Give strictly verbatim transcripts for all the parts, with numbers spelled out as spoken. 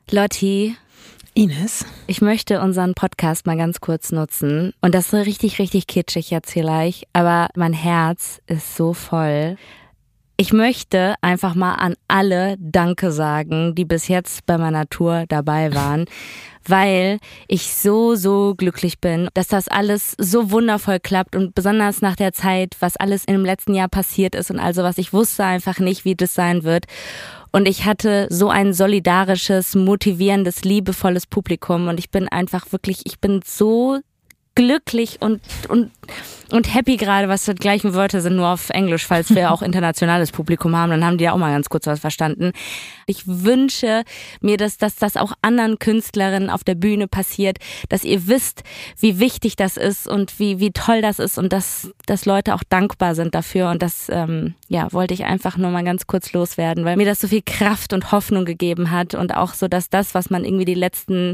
Lotti. Ines? Ich möchte unseren Podcast mal ganz kurz nutzen. Und das ist richtig, richtig kitschig jetzt vielleicht. Aber mein Herz ist so voll. Ich möchte einfach mal an alle Danke sagen, die bis jetzt bei meiner Tour dabei waren, weil ich so, so glücklich bin, dass das alles so wundervoll klappt und besonders nach der Zeit, was alles im letzten Jahr passiert ist und also was ich wusste einfach nicht, wie das sein wird. Und ich hatte so ein solidarisches, motivierendes, liebevolles Publikum und ich bin einfach wirklich, ich bin so glücklich und und und happy gerade, was die gleichen Wörter sind, nur auf Englisch, falls wir auch internationales Publikum haben, dann haben die ja auch mal ganz kurz was verstanden. Ich wünsche mir, dass, dass das auch anderen Künstlerinnen auf der Bühne passiert, dass ihr wisst, wie wichtig das ist und wie wie toll das ist und dass dass Leute auch dankbar sind dafür und das ähm, ja wollte ich einfach nur mal ganz kurz loswerden, weil mir das so viel Kraft und Hoffnung gegeben hat und auch so, dass das, was man irgendwie die letzten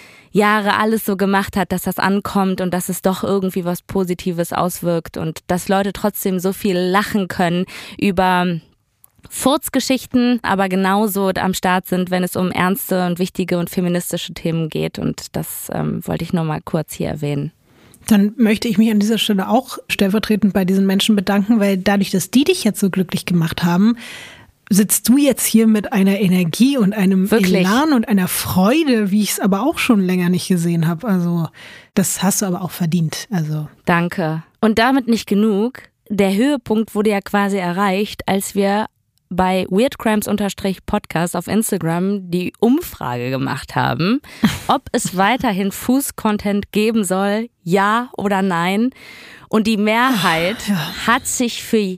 Jahre alles so gemacht hat, dass das ankommt und dass es doch irgendwie was Positives auswirkt und dass Leute trotzdem so viel lachen können über Furzgeschichten, aber genauso am Start sind, wenn es um ernste und wichtige und feministische Themen geht und das ähm, wollte ich nur mal kurz hier erwähnen. Dann möchte ich mich an dieser Stelle auch stellvertretend bei diesen Menschen bedanken, weil dadurch, dass die dich jetzt so glücklich gemacht haben, sitzt du jetzt hier mit einer Energie und einem Wirklich? Elan und einer Freude, wie ich es aber auch schon länger nicht gesehen habe. Also das hast du aber auch verdient. Also Danke. Und damit nicht genug. Der Höhepunkt wurde ja quasi erreicht, als wir bei weirdcrimes-podcast auf Instagram die Umfrage gemacht haben, ob es weiterhin Fuß-Content geben soll, ja oder nein. Und die Mehrheit oh, ja. hat sich für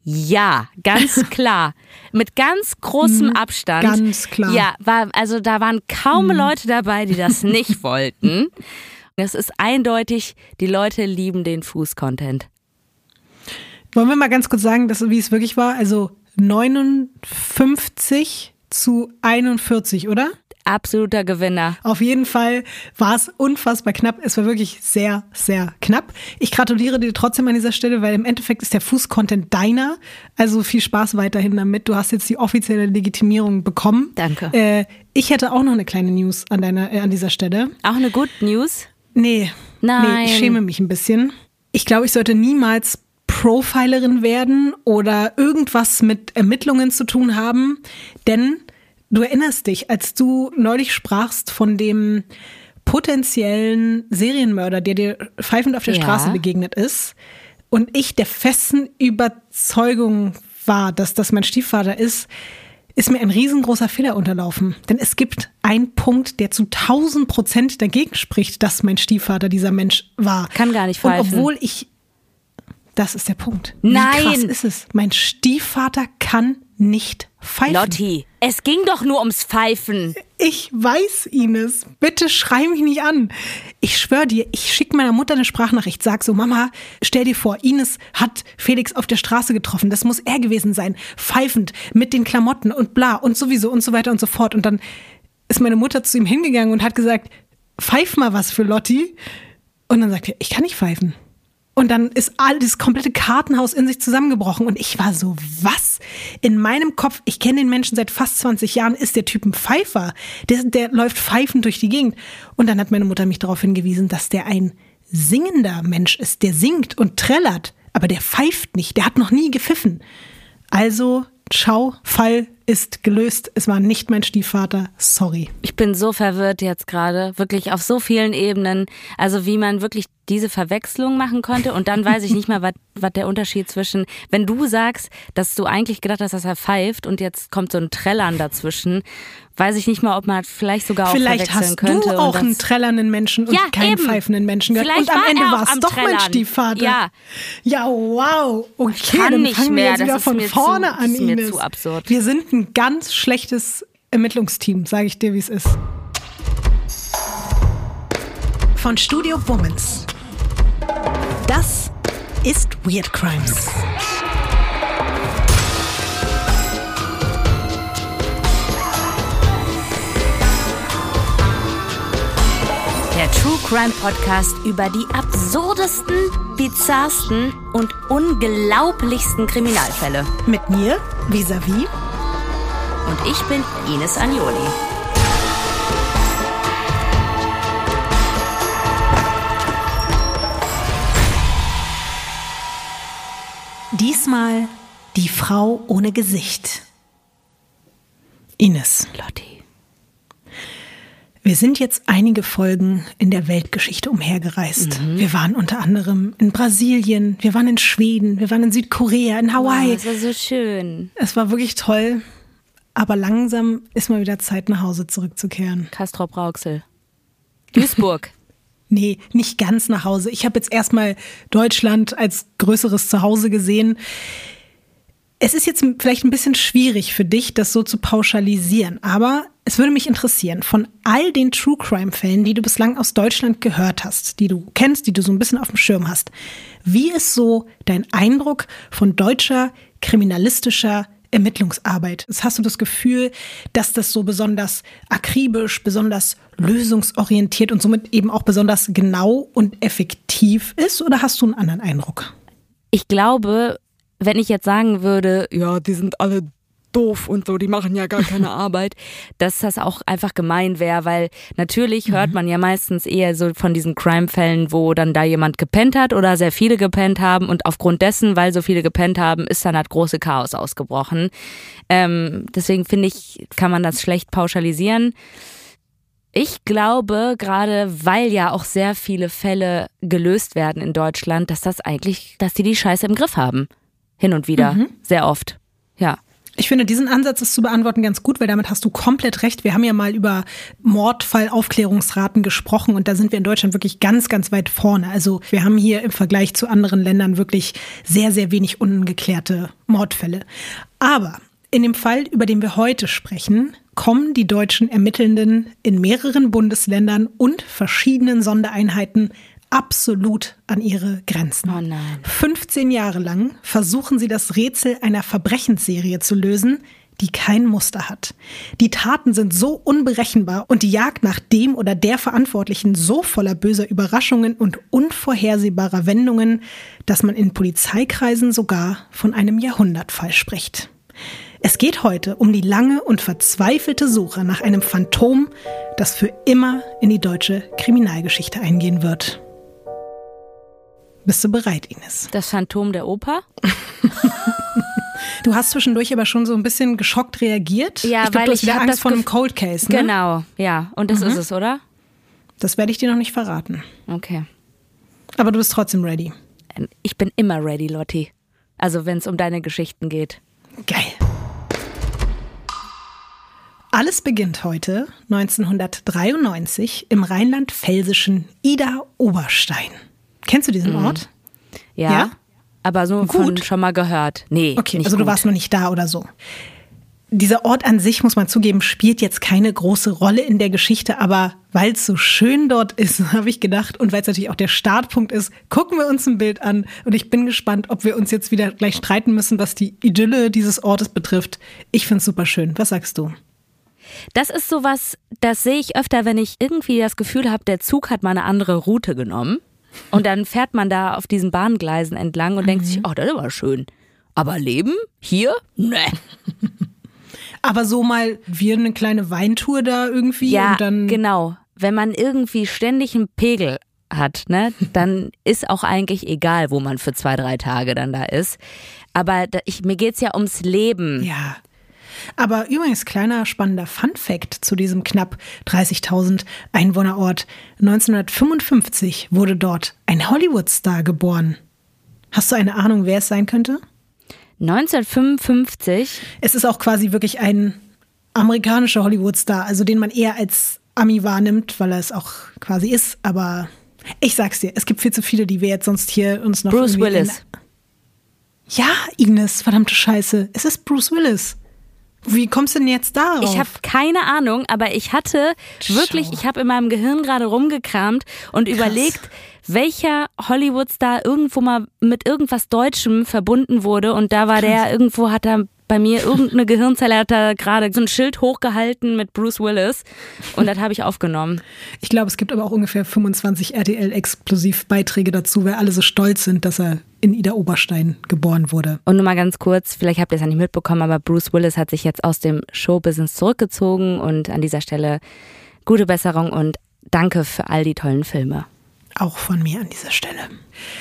Ja, ganz klar. Mit ganz großem Abstand. Ganz klar. Ja, war, also da waren kaum Leute dabei, die das nicht wollten. Es ist eindeutig, die Leute lieben den Fuß-Content. Wollen wir mal ganz kurz sagen, dass, wie es wirklich war? Also neunundfünfzig zu einundvierzig, oder? Absoluter Gewinner. Auf jeden Fall war es unfassbar knapp. Es war wirklich sehr, sehr knapp. Ich gratuliere dir trotzdem an dieser Stelle, weil im Endeffekt ist der Fuß-Content deiner. Also viel Spaß weiterhin damit. Du hast jetzt die offizielle Legitimierung bekommen. Danke. Äh, ich hätte auch noch eine kleine News an, deiner, äh, an dieser Stelle. Auch eine Good News? Nee. Nein. Nee, ich schäme mich ein bisschen. Ich glaube, ich sollte niemals Profilerin werden oder irgendwas mit Ermittlungen zu tun haben, denn du erinnerst dich, als du neulich sprachst von dem potenziellen Serienmörder, der dir pfeifend auf der ja. Straße begegnet ist und ich der festen Überzeugung war, dass das mein Stiefvater ist, ist mir ein riesengroßer Fehler unterlaufen. Denn es gibt einen Punkt, der zu tausend Prozent dagegen spricht, dass mein Stiefvater dieser Mensch war. Kann gar nicht pfeifen. Und obwohl ich, das ist der Punkt. Nein. Wie krass ist es? Mein Stiefvater kann nicht pfeifen. Lotti, es ging doch nur ums Pfeifen. Ich weiß, Ines. Bitte schrei mich nicht an. Ich schwöre dir, ich schicke meiner Mutter eine Sprachnachricht. Sag so, Mama, stell dir vor, Ines hat Felix auf der Straße getroffen. Das muss er gewesen sein. Pfeifend, mit den Klamotten und bla und sowieso und so weiter und so fort. Und dann ist meine Mutter zu ihm hingegangen und hat gesagt, pfeif mal was für Lotti. Und dann sagt er, ich kann nicht pfeifen. Und dann ist all das komplette Kartenhaus in sich zusammengebrochen. Und ich war so, was? In meinem Kopf, ich kenne den Menschen seit fast zwanzig Jahren, ist der Typ ein Pfeifer. Der, der läuft pfeifend durch die Gegend. Und dann hat meine Mutter mich darauf hingewiesen, dass der ein singender Mensch ist. Der singt und trällert, aber der pfeift nicht. Der hat noch nie gepfiffen. Also, ciao, Fall ist gelöst. Es war nicht mein Stiefvater. Sorry. Ich bin so verwirrt jetzt gerade. Wirklich auf so vielen Ebenen. Also wie man wirklich diese Verwechslung machen konnte. Und dann weiß ich nicht mal, was, was der Unterschied zwischen, wenn du sagst, dass du eigentlich gedacht hast, dass er pfeift und jetzt kommt so ein Trällern dazwischen, weiß ich nicht mal, ob man vielleicht sogar auch Vielleicht verwechseln könnte. Vielleicht hast du auch einen trällernden Menschen und ja, keinen eben. pfeifenden Menschen gehört. Vielleicht und am war Ende er war es doch Trällern. mein Stiefvater. Ja. Ja, wow. Okay, ich kann dann nicht fangen mehr. wir jetzt Das wieder ist von mir vorne zu, an, ist mir Ines. zu absurd. Wir sind ein ganz schlechtes Ermittlungsteam, sage ich dir, wie es ist. Von Studio Womans. Das ist Weird Crimes. Der True Crime Podcast über die absurdesten, bizarrsten und unglaublichsten Kriminalfälle. Mit mir, Vis-a-vis. Und ich bin Ines Agnoli. Diesmal die Frau ohne Gesicht. Ines. Lotti. Wir sind jetzt einige Folgen in der Weltgeschichte umhergereist. Mhm. Wir waren unter anderem in Brasilien, wir waren in Schweden, wir waren in Südkorea, in Hawaii. Oh, das war so schön. Es war wirklich toll, aber langsam ist mal wieder Zeit, nach Hause zurückzukehren. Castrop-Rauxel. Duisburg. Nee, nicht ganz nach Hause. Ich habe jetzt erstmal Deutschland als größeres Zuhause gesehen. Es ist jetzt vielleicht ein bisschen schwierig für dich, das so zu pauschalisieren, aber es würde mich interessieren, von all den True-Crime-Fällen, die du bislang aus Deutschland gehört hast, die du kennst, die du so ein bisschen auf dem Schirm hast, wie ist so dein Eindruck von deutscher kriminalistischer Ermittlungsarbeit? Hast du das Gefühl, dass das so besonders akribisch, besonders lösungsorientiert und somit eben auch besonders genau und effektiv ist, oder hast du einen anderen Eindruck? Ich glaube, wenn ich jetzt sagen würde, ja, die sind alle doof und so, die machen ja gar keine Arbeit, dass das auch einfach gemein wäre, weil natürlich hört man ja meistens eher so von diesen Crime-Fällen, wo dann da jemand gepennt hat oder sehr viele gepennt haben und aufgrund dessen, weil so viele gepennt haben, ist dann halt große Chaos ausgebrochen. Ähm, deswegen finde ich, kann man das schlecht pauschalisieren. Ich glaube, gerade weil ja auch sehr viele Fälle gelöst werden in Deutschland, dass das eigentlich, dass die die Scheiße im Griff haben. Hin und wieder. Mhm. Sehr oft. Ja. Ich finde, diesen Ansatz ist zu beantworten ganz gut, weil damit hast du komplett recht. Wir haben ja mal über Mordfallaufklärungsraten gesprochen und da sind wir in Deutschland wirklich ganz, ganz weit vorne. Also wir haben hier im Vergleich zu anderen Ländern wirklich sehr, sehr wenig ungeklärte Mordfälle. Aber in dem Fall, über den wir heute sprechen, kommen die deutschen Ermittelnden in mehreren Bundesländern und verschiedenen Sondereinheiten absolut an ihre Grenzen. Oh nein. fünfzehn Jahre lang versuchen sie das Rätsel einer Verbrechensserie zu lösen, die kein Muster hat. Die Taten sind so unberechenbar und die Jagd nach dem oder der Verantwortlichen so voller böser Überraschungen und unvorhersehbarer Wendungen, dass man in Polizeikreisen sogar von einem Jahrhundertfall spricht. Es geht heute um die lange und verzweifelte Suche nach einem Phantom, das für immer in die deutsche Kriminalgeschichte eingehen wird. Bist du bereit, Ines? Das Phantom der Oper? Du hast zwischendurch aber schon so ein bisschen geschockt reagiert. Ja, ich glaub, weil du hast ich wieder hab Angst das vor einem Gef- Cold Case, ne? Genau, ja. Und das Mhm. ist es, oder? Das werde ich dir noch nicht verraten. Okay. Aber du bist trotzdem ready. Ich bin immer ready, Lotti. Also wenn es um deine Geschichten geht. Geil. Alles beginnt heute, neunzehnhundertdreiundneunzig, im rheinland-pfälzischen Idar-Oberstein. Kennst du diesen Mhm. Ort? Ja, Ja? aber so Gut. von schon mal gehört. Nee, Okay, nicht also gut. du warst noch nicht da oder so. Dieser Ort an sich, muss man zugeben, spielt jetzt keine große Rolle in der Geschichte, aber weil es so schön dort ist, habe ich gedacht, und weil es natürlich auch der Startpunkt ist, gucken wir uns ein Bild an und ich bin gespannt, ob wir uns jetzt wieder gleich streiten müssen, was die Idylle dieses Ortes betrifft. Ich finde es super schön. Was sagst du? Das ist sowas, das sehe ich öfter, wenn ich irgendwie das Gefühl habe, der Zug hat mal eine andere Route genommen. Und dann fährt man da auf diesen Bahngleisen entlang und mhm. denkt sich, oh, das ist aber schön. Aber leben? Hier? Nee. Aber so mal wie eine kleine Weintour da irgendwie Ja, und dann. genau. Wenn man irgendwie ständig einen Pegel hat, ne, dann ist auch eigentlich egal, wo man für zwei, drei Tage dann da ist. Aber da, ich, mir geht's ja ums Leben. Ja. Aber übrigens, kleiner spannender Fun-Fact zu diesem knapp dreißigtausend Einwohnerort. neunzehnhundertfünfundfünfzig wurde dort ein Hollywood-Star geboren. Hast du eine Ahnung, wer es sein könnte? neunzehnhundertfünfundfünfzig? Es ist auch quasi wirklich ein amerikanischer Hollywood-Star, also den man eher als Ami wahrnimmt, weil er es auch quasi ist. Aber ich sag's dir, es gibt viel zu viele, die wir jetzt sonst hier uns noch Bruce irgendwie Willis. Ja, Ines, verdammte Scheiße. Es ist Bruce Willis. Wie kommst du denn jetzt darauf? Ich habe keine Ahnung, aber ich hatte wirklich, Schau. ich habe in meinem Gehirn gerade rumgekramt und Krass. überlegt, welcher Hollywood-Star irgendwo mal mit irgendwas Deutschem verbunden wurde und da war der, irgendwo hat er bei mir irgendeine Gehirnzelle, hat da gerade so ein Schild hochgehalten mit Bruce Willis und das habe ich aufgenommen. Ich glaube, es gibt aber auch ungefähr fünfundzwanzig R T L-Exklusivbeiträge dazu, weil alle so stolz sind, dass er in Idar-Oberstein geboren wurde. Und nur mal ganz kurz, vielleicht habt ihr es ja nicht mitbekommen, aber Bruce Willis hat sich jetzt aus dem Showbusiness zurückgezogen und an dieser Stelle gute Besserung und danke für all die tollen Filme. Auch von mir an dieser Stelle.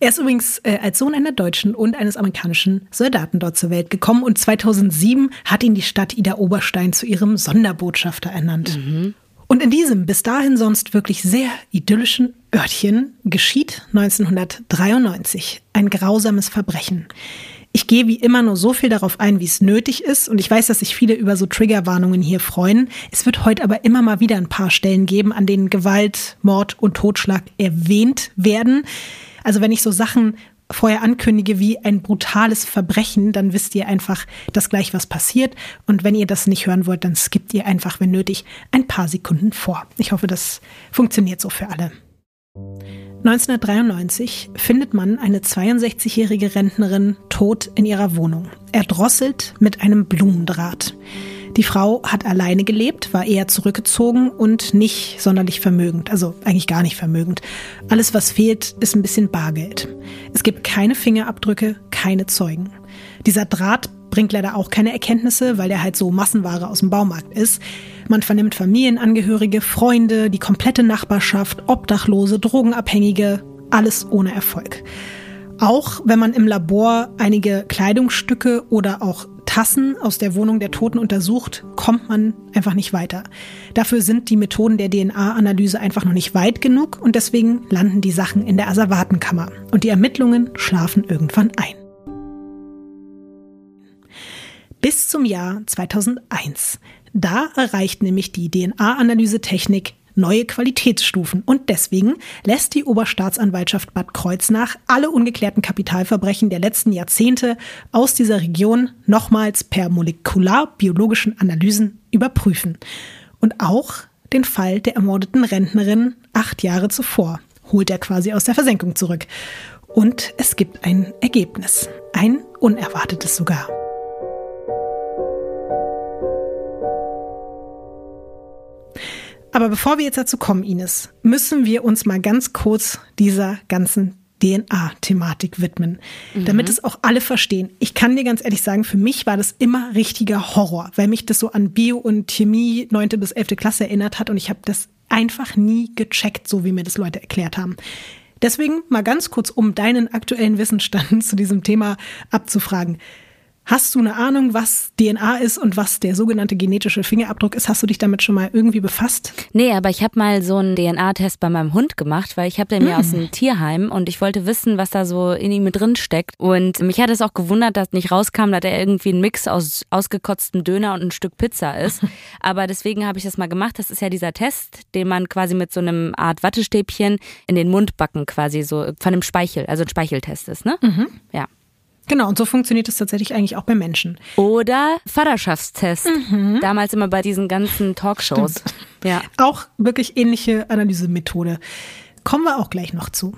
Er ist übrigens äh, als Sohn einer deutschen und eines amerikanischen Soldaten dort zur Welt gekommen und zweitausendsieben hat ihn die Stadt Ida Oberstein zu ihrem Sonderbotschafter ernannt. Mhm. Und in diesem bis dahin sonst wirklich sehr idyllischen Örtchen geschieht neunzehnhundertdreiundneunzig ein grausames Verbrechen. Ich gehe wie immer nur so viel darauf ein, wie es nötig ist. Und ich weiß, dass sich viele über so Triggerwarnungen hier freuen. Es wird heute aber immer mal wieder ein paar Stellen geben, an denen Gewalt, Mord und Totschlag erwähnt werden. Also wenn ich so Sachen vorher ankündige wie ein brutales Verbrechen, dann wisst ihr einfach, dass gleich was passiert. Und wenn ihr das nicht hören wollt, dann skippt ihr einfach, wenn nötig, ein paar Sekunden vor. Ich hoffe, das funktioniert so für alle. neunzehnhundertdreiundneunzig findet man eine zweiundsechzigjährige Rentnerin tot in ihrer Wohnung, erdrosselt mit einem Blumendraht. Die Frau hat alleine gelebt, war eher zurückgezogen und nicht sonderlich vermögend, also eigentlich gar nicht vermögend. Alles, was fehlt, ist ein bisschen Bargeld. Es gibt keine Fingerabdrücke, keine Zeugen. Dieser Draht bringt leider auch keine Erkenntnisse, weil der halt so Massenware aus dem Baumarkt ist. Man vernimmt Familienangehörige, Freunde, die komplette Nachbarschaft, Obdachlose, Drogenabhängige, alles ohne Erfolg. Auch wenn man im Labor einige Kleidungsstücke oder auch Tassen aus der Wohnung der Toten untersucht, kommt man einfach nicht weiter. Dafür sind die Methoden der D N A-Analyse einfach noch nicht weit genug und deswegen landen die Sachen in der Asservatenkammer und die Ermittlungen schlafen irgendwann ein. Bis zum Jahr zweitausendeins. Da erreicht nämlich die D N A-Analysetechnik neue Qualitätsstufen und deswegen lässt die Oberstaatsanwaltschaft Bad Kreuznach alle ungeklärten Kapitalverbrechen der letzten Jahrzehnte aus dieser Region nochmals per molekularbiologischen Analysen überprüfen. Und auch den Fall der ermordeten Rentnerin acht Jahre zuvor holt er quasi aus der Versenkung zurück. Und es gibt ein Ergebnis, ein unerwartetes sogar. Aber bevor wir jetzt dazu kommen, Ines, müssen wir uns mal ganz kurz dieser ganzen D N A-Thematik widmen, mhm. damit es auch alle verstehen. Ich kann dir ganz ehrlich sagen, für mich war das immer richtiger Horror, weil mich das so an Bio und Chemie neunte bis elfte Klasse erinnert hat und ich habe das einfach nie gecheckt, so wie mir das Leute erklärt haben. Deswegen mal ganz kurz, um deinen aktuellen Wissensstand zu diesem Thema abzufragen. Hast du eine Ahnung, was D N A ist und was der sogenannte genetische Fingerabdruck ist? Hast du dich damit schon mal irgendwie befasst? Nee, aber ich habe mal so einen D N A-Test bei meinem Hund gemacht, weil ich habe den ja mm. aus dem Tierheim und ich wollte wissen, was da so in ihm mit drin steckt. Und mich hat es auch gewundert, dass nicht rauskam, dass er irgendwie ein Mix aus ausgekotztem Döner und ein Stück Pizza ist. Aber deswegen habe ich das mal gemacht. Das ist ja dieser Test, den man quasi mit so einem Art Wattestäbchen in den Mund backen quasi, so von einem Speichel, also ein Speicheltest ist, ne? Mhm. Ja. Genau, und so funktioniert es tatsächlich eigentlich auch bei Menschen. Oder Vaterschaftstest. Mhm. Damals immer bei diesen ganzen Talkshows. Stimmt. Ja. Auch wirklich ähnliche Analysemethode. Kommen wir auch gleich noch zu.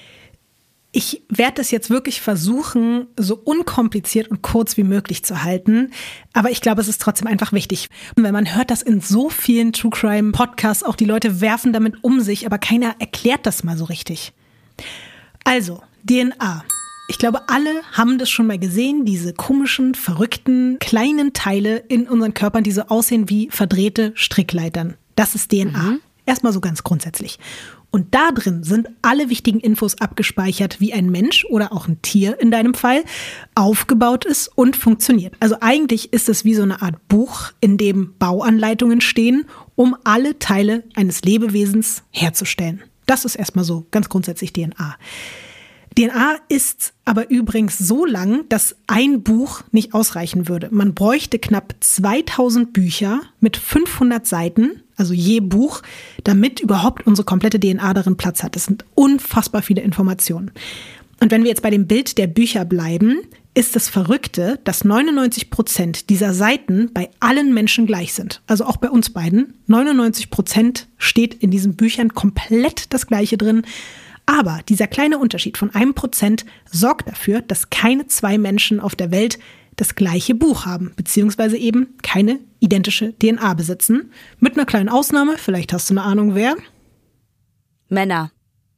Ich werde es jetzt wirklich versuchen, so unkompliziert und kurz wie möglich zu halten. Aber ich glaube, es ist trotzdem einfach wichtig. Weil man hört das in so vielen True Crime Podcasts, auch die Leute werfen damit um sich, aber keiner erklärt das mal so richtig. Also, D N A. Ich glaube, alle haben das schon mal gesehen, diese komischen, verrückten, kleinen Teile in unseren Körpern, die so aussehen wie verdrehte Strickleitern. Das ist D N A. Mhm. Erstmal so ganz grundsätzlich. Und da drin sind alle wichtigen Infos abgespeichert, wie ein Mensch oder auch ein Tier in deinem Fall aufgebaut ist und funktioniert. Also eigentlich ist es wie so eine Art Buch, in dem Bauanleitungen stehen, um alle Teile eines Lebewesens herzustellen. Das ist erstmal so ganz grundsätzlich D N A. D N A ist aber übrigens so lang, dass ein Buch nicht ausreichen würde. Man bräuchte knapp zweitausend Bücher mit fünfhundert Seiten, also je Buch, damit überhaupt unsere komplette D N A darin Platz hat. Das sind unfassbar viele Informationen. Und wenn wir jetzt bei dem Bild der Bücher bleiben, ist das Verrückte, dass neunundneunzig Prozent dieser Seiten bei allen Menschen gleich sind. Also auch bei uns beiden. neunundneunzig Prozent steht in diesen Büchern komplett das Gleiche drin. Aber dieser kleine Unterschied von einem Prozent sorgt dafür, dass keine zwei Menschen auf der Welt das gleiche Buch haben, beziehungsweise eben keine identische D N A besitzen. Mit einer kleinen Ausnahme, vielleicht hast du eine Ahnung, wer? Männer.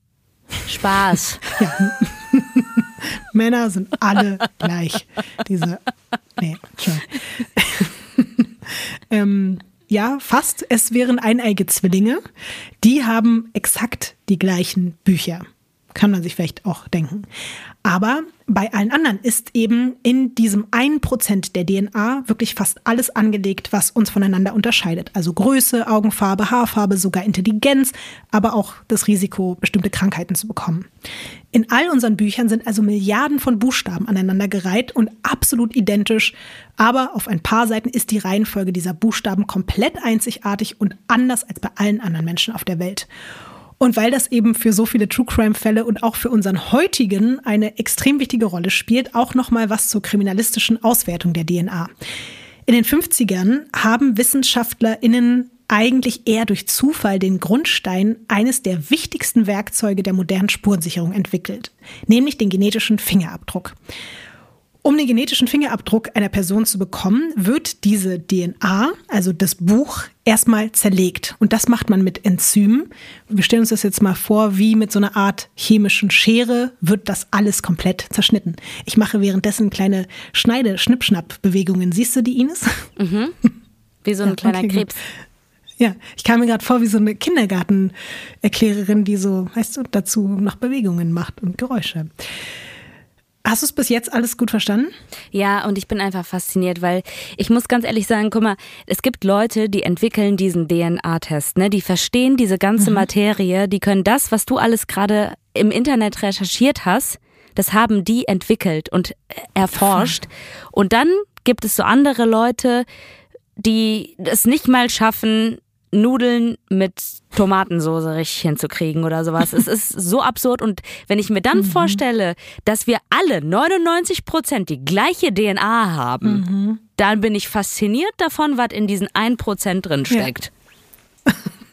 Spaß. Ja. Männer sind alle gleich. Diese, nee, schon. ähm, Ja, fast. Es wären eineige Zwillinge. Die haben exakt die gleichen Bücher. kann man sich vielleicht auch denken. Aber bei allen anderen ist eben in diesem ein Prozent der D N A wirklich fast alles angelegt, was uns voneinander unterscheidet. Also Größe, Augenfarbe, Haarfarbe, sogar Intelligenz, aber auch das Risiko, bestimmte Krankheiten zu bekommen. In all unseren Büchern sind also Milliarden von Buchstaben aneinandergereiht und absolut identisch. Aber auf ein paar Seiten ist die Reihenfolge dieser Buchstaben komplett einzigartig und anders als bei allen anderen Menschen auf der Welt. Und weil das eben für so viele True-Crime-Fälle und auch für unseren heutigen eine extrem wichtige Rolle spielt, auch nochmal was zur kriminalistischen Auswertung der D N A. In den fünfzigern haben WissenschaftlerInnen eigentlich eher durch Zufall den Grundstein eines der wichtigsten Werkzeuge der modernen Spurensicherung entwickelt, nämlich den genetischen Fingerabdruck. Um den genetischen Fingerabdruck einer Person zu bekommen, wird diese D N A, also das Buch, erstmal zerlegt. Und das macht man mit Enzymen. Wir stellen uns das jetzt mal vor, wie mit so einer Art chemischen Schere wird das alles komplett zerschnitten. Ich mache währenddessen kleine Schneide-Schnippschnapp-Bewegungen. Siehst du die, Ines? Mhm. Wie so ein ja, kleiner okay, Krebs. Ja, ich kam mir gerade vor wie so eine Kindergartenerklärerin, die so, weißt du, dazu noch Bewegungen macht und Geräusche. Hast du es bis jetzt alles gut verstanden? Ja, und ich bin einfach fasziniert, weil ich muss ganz ehrlich sagen, guck mal, es gibt Leute, die entwickeln diesen D N A-Test, ne? Die verstehen diese ganze mhm. Materie, die können das, was du alles gerade im Internet recherchiert hast, das haben die entwickelt und erforscht. Und dann gibt es so andere Leute, die es nicht mal schaffen, Nudeln mit Tomatensoße richtig hinzukriegen oder sowas. Es ist so absurd. Und wenn ich mir dann mhm. vorstelle, dass wir alle neunundneunzig Prozent die gleiche D N A haben, mhm. dann bin ich fasziniert davon, was in diesen ein Prozent drin steckt. Ja.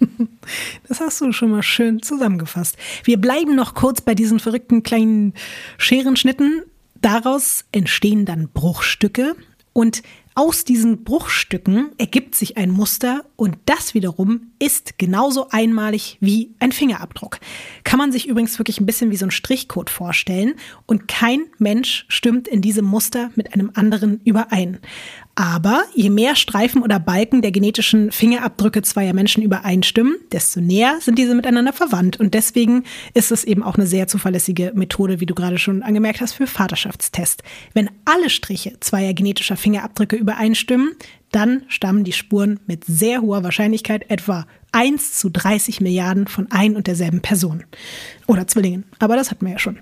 Das hast du schon mal schön zusammengefasst. Wir bleiben noch kurz bei diesen verrückten kleinen Scherenschnitten. Daraus entstehen dann Bruchstücke und aus diesen Bruchstücken ergibt sich ein Muster und das wiederum ist genauso einmalig wie ein Fingerabdruck. Kann man sich übrigens wirklich ein bisschen wie so ein Strichcode vorstellen und kein Mensch stimmt in diesem Muster mit einem anderen überein. Aber je mehr Streifen oder Balken der genetischen Fingerabdrücke zweier Menschen übereinstimmen, desto näher sind diese miteinander verwandt. Und deswegen ist es eben auch eine sehr zuverlässige Methode, wie du gerade schon angemerkt hast, für Vaterschaftstest. Wenn alle Striche zweier genetischer Fingerabdrücke übereinstimmen, dann stammen die Spuren mit sehr hoher Wahrscheinlichkeit etwa eins zu dreißig Milliarden von ein und derselben Person. Oder Zwillingen, aber das hatten wir ja schon.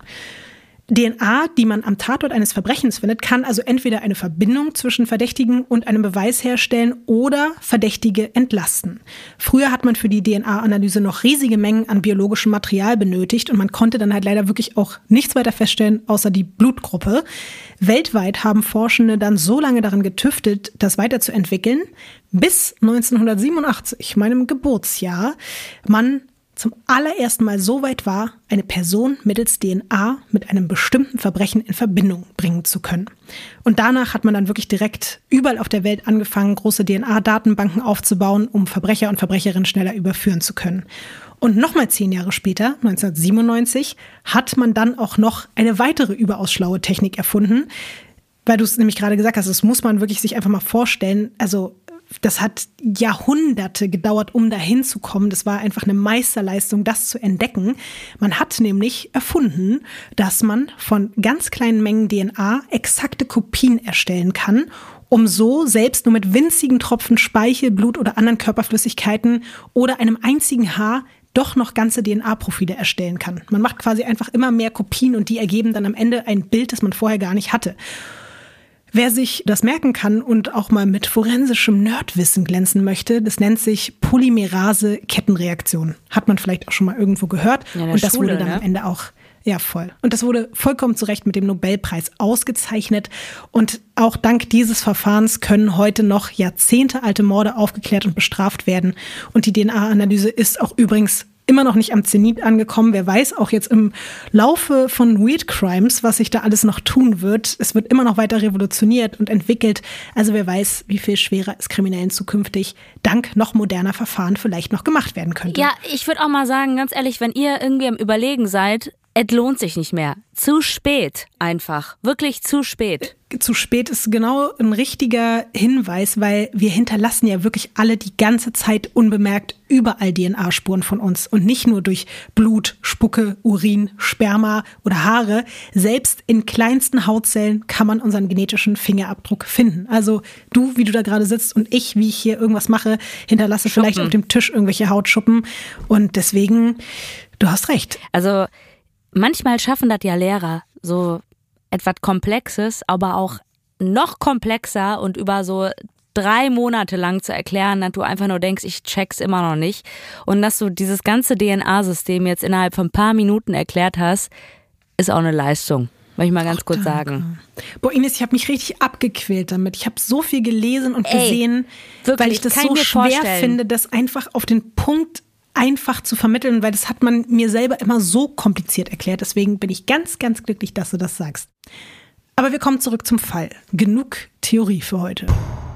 D N A, die man am Tatort eines Verbrechens findet, kann also entweder eine Verbindung zwischen Verdächtigen und einem Beweis herstellen oder Verdächtige entlasten. Früher hat man für die D N A-Analyse noch riesige Mengen an biologischem Material benötigt und man konnte dann halt leider wirklich auch nichts weiter feststellen, außer die Blutgruppe. Weltweit haben Forschende dann so lange daran getüftelt, das weiterzuentwickeln, bis neunzehnhundertsiebenundachtzig, meinem Geburtsjahr, man zum allerersten Mal so weit war, eine Person mittels D N A mit einem bestimmten Verbrechen in Verbindung bringen zu können. Und danach hat man dann wirklich direkt überall auf der Welt angefangen, große D N A-Datenbanken aufzubauen, um Verbrecher und Verbrecherinnen schneller überführen zu können. Und nochmal zehn Jahre später, neunzehnhundertsiebenundneunzig, hat man dann auch noch eine weitere überaus schlaue Technik erfunden, weil du es nämlich gerade gesagt hast, das muss man wirklich sich einfach mal vorstellen, also das hat Jahrhunderte gedauert, um dahin zu kommen. Das war einfach eine Meisterleistung, das zu entdecken. Man hat nämlich erfunden, dass man von ganz kleinen Mengen D N A exakte Kopien erstellen kann, um so selbst nur mit winzigen Tropfen Speichel, Blut oder anderen Körperflüssigkeiten oder einem einzigen Haar doch noch ganze D N A-Profile erstellen kann. Man macht quasi einfach immer mehr Kopien und die ergeben dann am Ende ein Bild, das man vorher gar nicht hatte. Wer sich das merken kann und auch mal mit forensischem Nerdwissen glänzen möchte, das nennt sich Polymerase-Kettenreaktion. Hat man vielleicht auch schon mal irgendwo gehört. Ja, und das Schule, wurde dann ne? am Ende auch, ja voll. Und das wurde vollkommen zu Recht mit dem Nobelpreis ausgezeichnet. Und auch dank dieses Verfahrens können heute noch jahrzehntealte Morde aufgeklärt und bestraft werden. Und die D N A-Analyse ist auch übrigens immer noch nicht am Zenit angekommen. Wer weiß auch jetzt im Laufe von Weird Crimes, was sich da alles noch tun wird. Es wird immer noch weiter revolutioniert und entwickelt. Also wer weiß, wie viel schwerer es Kriminellen zukünftig dank noch moderner Verfahren vielleicht noch gemacht werden könnte. Ja, ich würde auch mal sagen, ganz ehrlich, wenn ihr irgendwie am Überlegen seid, es lohnt sich nicht mehr. Zu spät einfach. Wirklich zu spät. Zu spät ist genau ein richtiger Hinweis, weil wir hinterlassen ja wirklich alle die ganze Zeit unbemerkt überall D N A-Spuren von uns. Und nicht nur durch Blut, Spucke, Urin, Sperma oder Haare. Selbst in kleinsten Hautzellen kann man unseren genetischen Fingerabdruck finden. Also du, wie du da gerade sitzt, und ich, wie ich hier irgendwas mache, hinterlasse Schuppen. Vielleicht auf dem Tisch irgendwelche Hautschuppen. Und deswegen, du hast recht. Also manchmal schaffen das ja Lehrer, so etwas Komplexes, aber auch noch komplexer und über so drei Monate lang zu erklären, dass du einfach nur denkst, ich check's immer noch nicht. Und dass du dieses ganze D N A-System jetzt innerhalb von ein paar Minuten erklärt hast, ist auch eine Leistung. Will ich mal ganz Ach, kurz sagen. Boah, Ines, ich habe mich richtig abgequält damit. Ich habe so viel gelesen und Ey, gesehen, wirklich, weil ich das so schwer vorstellen. finde, das einfach auf den Punkt einfach zu vermitteln, weil das hat man mir selber immer so kompliziert erklärt. Deswegen bin ich ganz, ganz glücklich, dass du das sagst. Aber wir kommen zurück zum Fall. Genug Theorie für heute.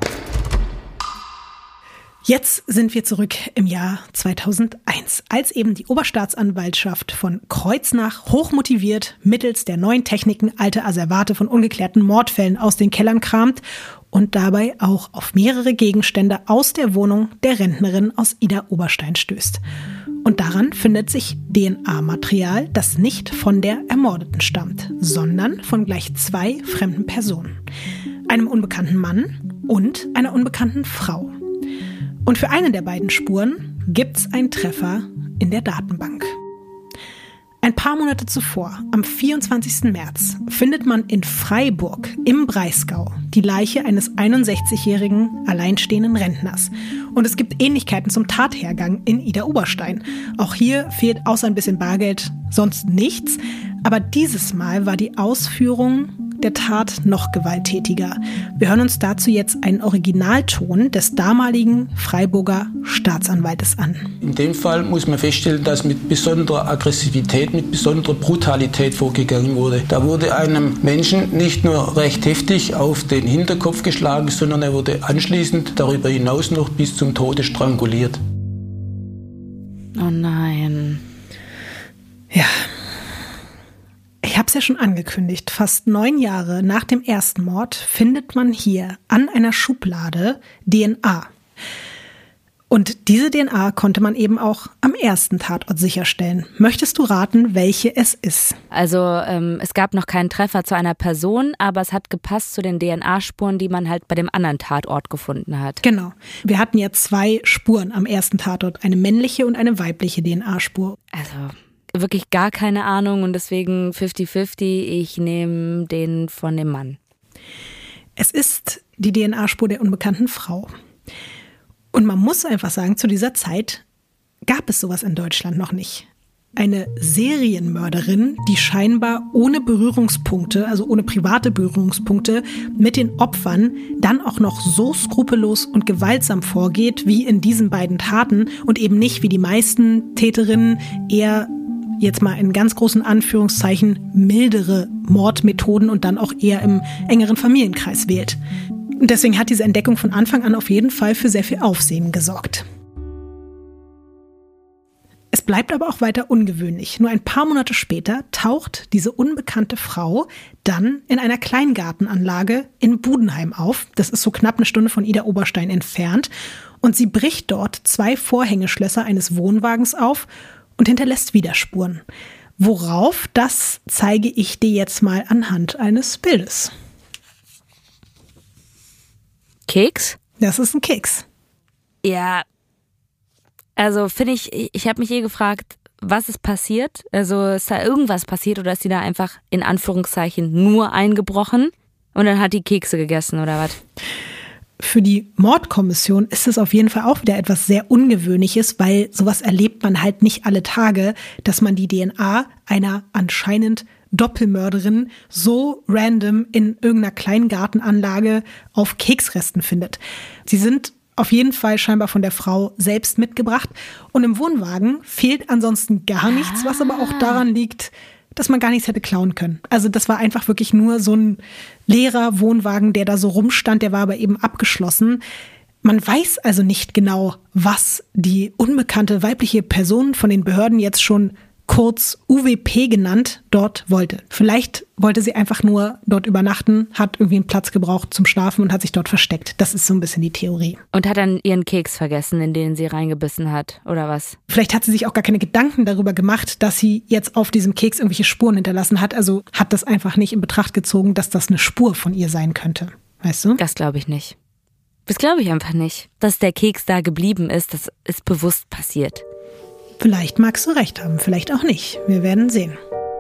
Jetzt sind wir zurück im Jahr zweitausendeins, als eben die Oberstaatsanwaltschaft von Kreuznach hochmotiviert mittels der neuen Techniken alte Asservate von ungeklärten Mordfällen aus den Kellern kramt und dabei auch auf mehrere Gegenstände aus der Wohnung der Rentnerin aus Ida Oberstein stößt. Und daran findet sich D N A-Material, das nicht von der Ermordeten stammt, sondern von gleich zwei fremden Personen. Einem unbekannten Mann und einer unbekannten Frau. Und für eine der beiden Spuren gibt's einen Treffer in der Datenbank. Ein paar Monate zuvor, am vierundzwanzigsten März, findet man in Freiburg im Breisgau die Leiche eines einundsechzigjährigen alleinstehenden Rentners. Und es gibt Ähnlichkeiten zum Tathergang in Ida Oberstein. Auch hier fehlt außer ein bisschen Bargeld sonst nichts. Aber dieses Mal war die Ausführung der Tat noch gewalttätiger. Wir hören uns dazu jetzt einen Originalton des damaligen Freiburger Staatsanwaltes an. In dem Fall muss man feststellen, dass mit besonderer Aggressivität, mit besonderer Brutalität vorgegangen wurde. Da wurde einem Menschen nicht nur recht heftig auf den Hinterkopf geschlagen, sondern er wurde anschließend darüber hinaus noch bis zum Tode stranguliert. Oh nein. Ja. Ich habe es ja schon angekündigt, fast neun Jahre nach dem ersten Mord findet man hier an einer Schublade D N A. Und diese D N A konnte man eben auch am ersten Tatort sicherstellen. Möchtest du raten, welche es ist? Also ähm, es gab noch keinen Treffer zu einer Person, aber es hat gepasst zu den D N A-Spuren, die man halt bei dem anderen Tatort gefunden hat. Genau. Wir hatten ja zwei Spuren am ersten Tatort, eine männliche und eine weibliche D N A-Spur. Also wirklich gar keine Ahnung und deswegen fifty fifty, ich nehme den von dem Mann. Es ist die D N A-Spur der unbekannten Frau. Und man muss einfach sagen, zu dieser Zeit gab es sowas in Deutschland noch nicht. Eine Serienmörderin, die scheinbar ohne Berührungspunkte, also ohne private Berührungspunkte mit den Opfern dann auch noch so skrupellos und gewaltsam vorgeht wie in diesen beiden Taten und eben nicht wie die meisten Täterinnen eher jetzt mal in ganz großen Anführungszeichen mildere Mordmethoden und dann auch eher im engeren Familienkreis wählt. Und deswegen hat diese Entdeckung von Anfang an auf jeden Fall für sehr viel Aufsehen gesorgt. Es bleibt aber auch weiter ungewöhnlich. Nur ein paar Monate später taucht diese unbekannte Frau dann in einer Kleingartenanlage in Budenheim auf. Das ist so knapp eine Stunde von Ida Oberstein entfernt. Und sie bricht dort zwei Vorhängeschlösser eines Wohnwagens auf und hinterlässt wieder Spuren. Worauf, das zeige ich dir jetzt mal anhand eines Bildes. Keks? Das ist ein Keks. Ja, also finde ich, ich habe mich eh gefragt, was ist passiert? Also ist da irgendwas passiert oder ist die da einfach in Anführungszeichen nur eingebrochen und dann hat die Kekse gegessen oder was? Für die Mordkommission ist es auf jeden Fall auch wieder etwas sehr Ungewöhnliches, weil sowas erlebt man halt nicht alle Tage, dass man die D N A einer anscheinend Doppelmörderin so random in irgendeiner Kleingartenanlage auf Keksresten findet. Sie sind auf jeden Fall scheinbar von der Frau selbst mitgebracht und im Wohnwagen fehlt ansonsten gar nichts, was aber auch daran liegt, dass man gar nichts hätte klauen können. Also das war einfach wirklich nur so ein leerer Wohnwagen, der da so rumstand, der war aber eben abgeschlossen. Man weiß also nicht genau, was die unbekannte weibliche Person von den Behörden jetzt schon kurz U W P genannt, dort wollte. Vielleicht wollte sie einfach nur dort übernachten, hat irgendwie einen Platz gebraucht zum Schlafen und hat sich dort versteckt. Das ist so ein bisschen die Theorie. Und hat dann ihren Keks vergessen, in den sie reingebissen hat, oder was? Vielleicht hat sie sich auch gar keine Gedanken darüber gemacht, dass sie jetzt auf diesem Keks irgendwelche Spuren hinterlassen hat. Also hat das einfach nicht in Betracht gezogen, dass das eine Spur von ihr sein könnte. Weißt du? Das glaube ich nicht. Das glaube ich einfach nicht. Dass der Keks da geblieben ist, das ist bewusst passiert. Vielleicht magst du recht haben, vielleicht auch nicht. Wir werden sehen.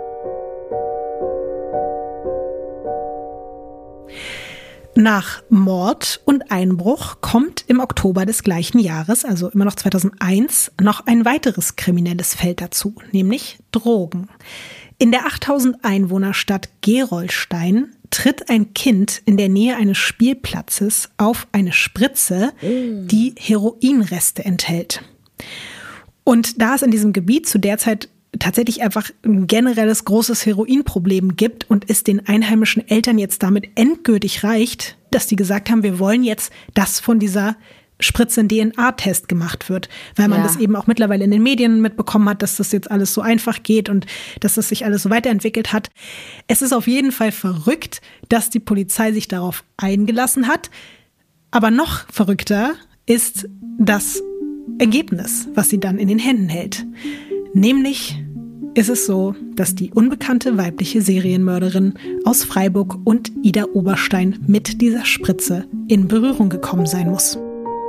Nach Mord und Einbruch kommt im Oktober des gleichen Jahres, also immer noch zweitausendeins, noch ein weiteres kriminelles Feld dazu, nämlich Drogen. In der achttausend Einwohnerstadt Gerolstein tritt ein Kind in der Nähe eines Spielplatzes auf eine Spritze, die Heroinreste enthält. Und da es in diesem Gebiet zu der Zeit tatsächlich einfach ein generelles großes Heroinproblem gibt und es den einheimischen Eltern jetzt damit endgültig reicht, dass die gesagt haben, wir wollen jetzt, dass von dieser Spritze ein D N A-Test gemacht wird, weil man ja. das eben auch mittlerweile in den Medien mitbekommen hat, dass das jetzt alles so einfach geht und dass das sich alles so weiterentwickelt hat. Es ist auf jeden Fall verrückt, dass die Polizei sich darauf eingelassen hat. Aber noch verrückter ist das Ergebnis, was sie dann in den Händen hält. Nämlich ist es so, dass die unbekannte weibliche Serienmörderin aus Freiburg und Ida Oberstein mit dieser Spritze in Berührung gekommen sein muss.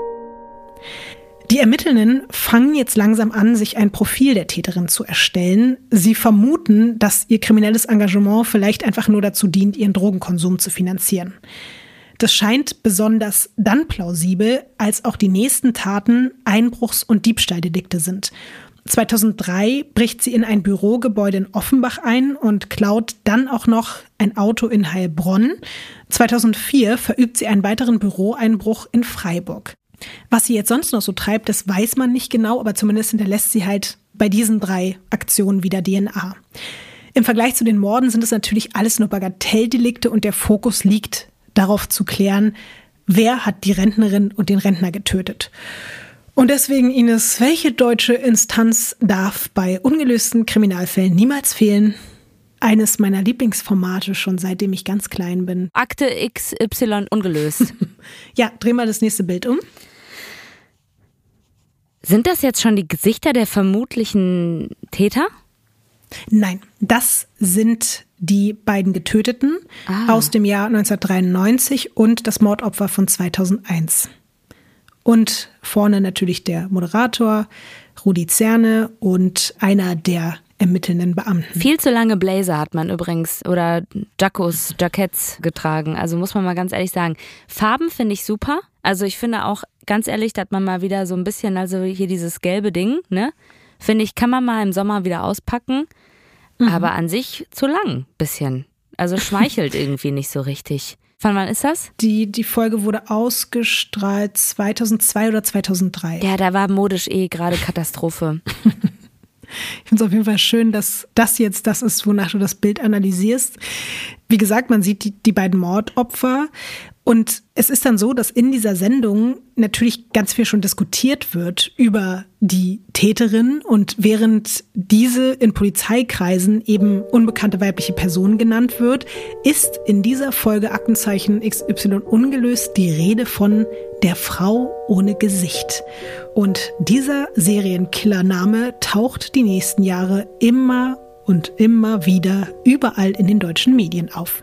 Die Ermittelnden fangen jetzt langsam an, sich ein Profil der Täterin zu erstellen. Sie vermuten, dass ihr kriminelles Engagement vielleicht einfach nur dazu dient, ihren Drogenkonsum zu finanzieren. Das scheint besonders dann plausibel, als auch die nächsten Taten Einbruchs- und Diebstahldelikte sind. zweitausenddrei bricht sie in ein Bürogebäude in Offenbach ein und klaut dann auch noch ein Auto in Heilbronn. zweitausendvier verübt sie einen weiteren Büroeinbruch in Freiburg. Was sie jetzt sonst noch so treibt, das weiß man nicht genau, aber zumindest hinterlässt sie halt bei diesen drei Aktionen wieder D N A. Im Vergleich zu den Morden sind es natürlich alles nur Bagatelldelikte und der Fokus liegt darauf zu klären, wer hat die Rentnerin und den Rentner getötet. Und deswegen, Ines, welche deutsche Instanz darf bei ungelösten Kriminalfällen niemals fehlen? Eines meiner Lieblingsformate schon seitdem ich ganz klein bin. Akte X Y ungelöst. Ja, dreh mal das nächste Bild um. Sind das jetzt schon die Gesichter der vermutlichen Täter? Nein, das sind die beiden Getöteten ah. aus dem Jahr neunzehnhundertdreiundneunzig und das Mordopfer von zweitausendeins. Und vorne natürlich der Moderator, Rudi Zerne und einer der ermittelnden Beamten. Viel zu lange Blazer hat man übrigens oder Jackos, Jacketts getragen. Also muss man mal ganz ehrlich sagen, Farben finde ich super. Also ich finde auch, ganz ehrlich, da hat man mal wieder so ein bisschen, also hier dieses gelbe Ding, ne? Finde ich, kann man mal im Sommer wieder auspacken. Mhm. Aber an sich zu lang, bisschen. Also schmeichelt irgendwie nicht so richtig. Von wann ist das? Die, die Folge wurde ausgestrahlt zweitausendzwei oder zweitausenddrei. Ja, da war modisch eh gerade Katastrophe. Ich finde es auf jeden Fall schön, dass das jetzt das ist, wonach du das Bild analysierst. Wie gesagt, man sieht die, die beiden Mordopfer. Und es ist dann so, dass in dieser Sendung natürlich ganz viel schon diskutiert wird über die Täterin. Und während diese in Polizeikreisen eben unbekannte weibliche Person genannt wird, ist in dieser Folge Aktenzeichen X Y ungelöst die Rede von der Frau ohne Gesicht. Und dieser Serienkillername taucht die nächsten Jahre immer und immer wieder überall in den deutschen Medien auf.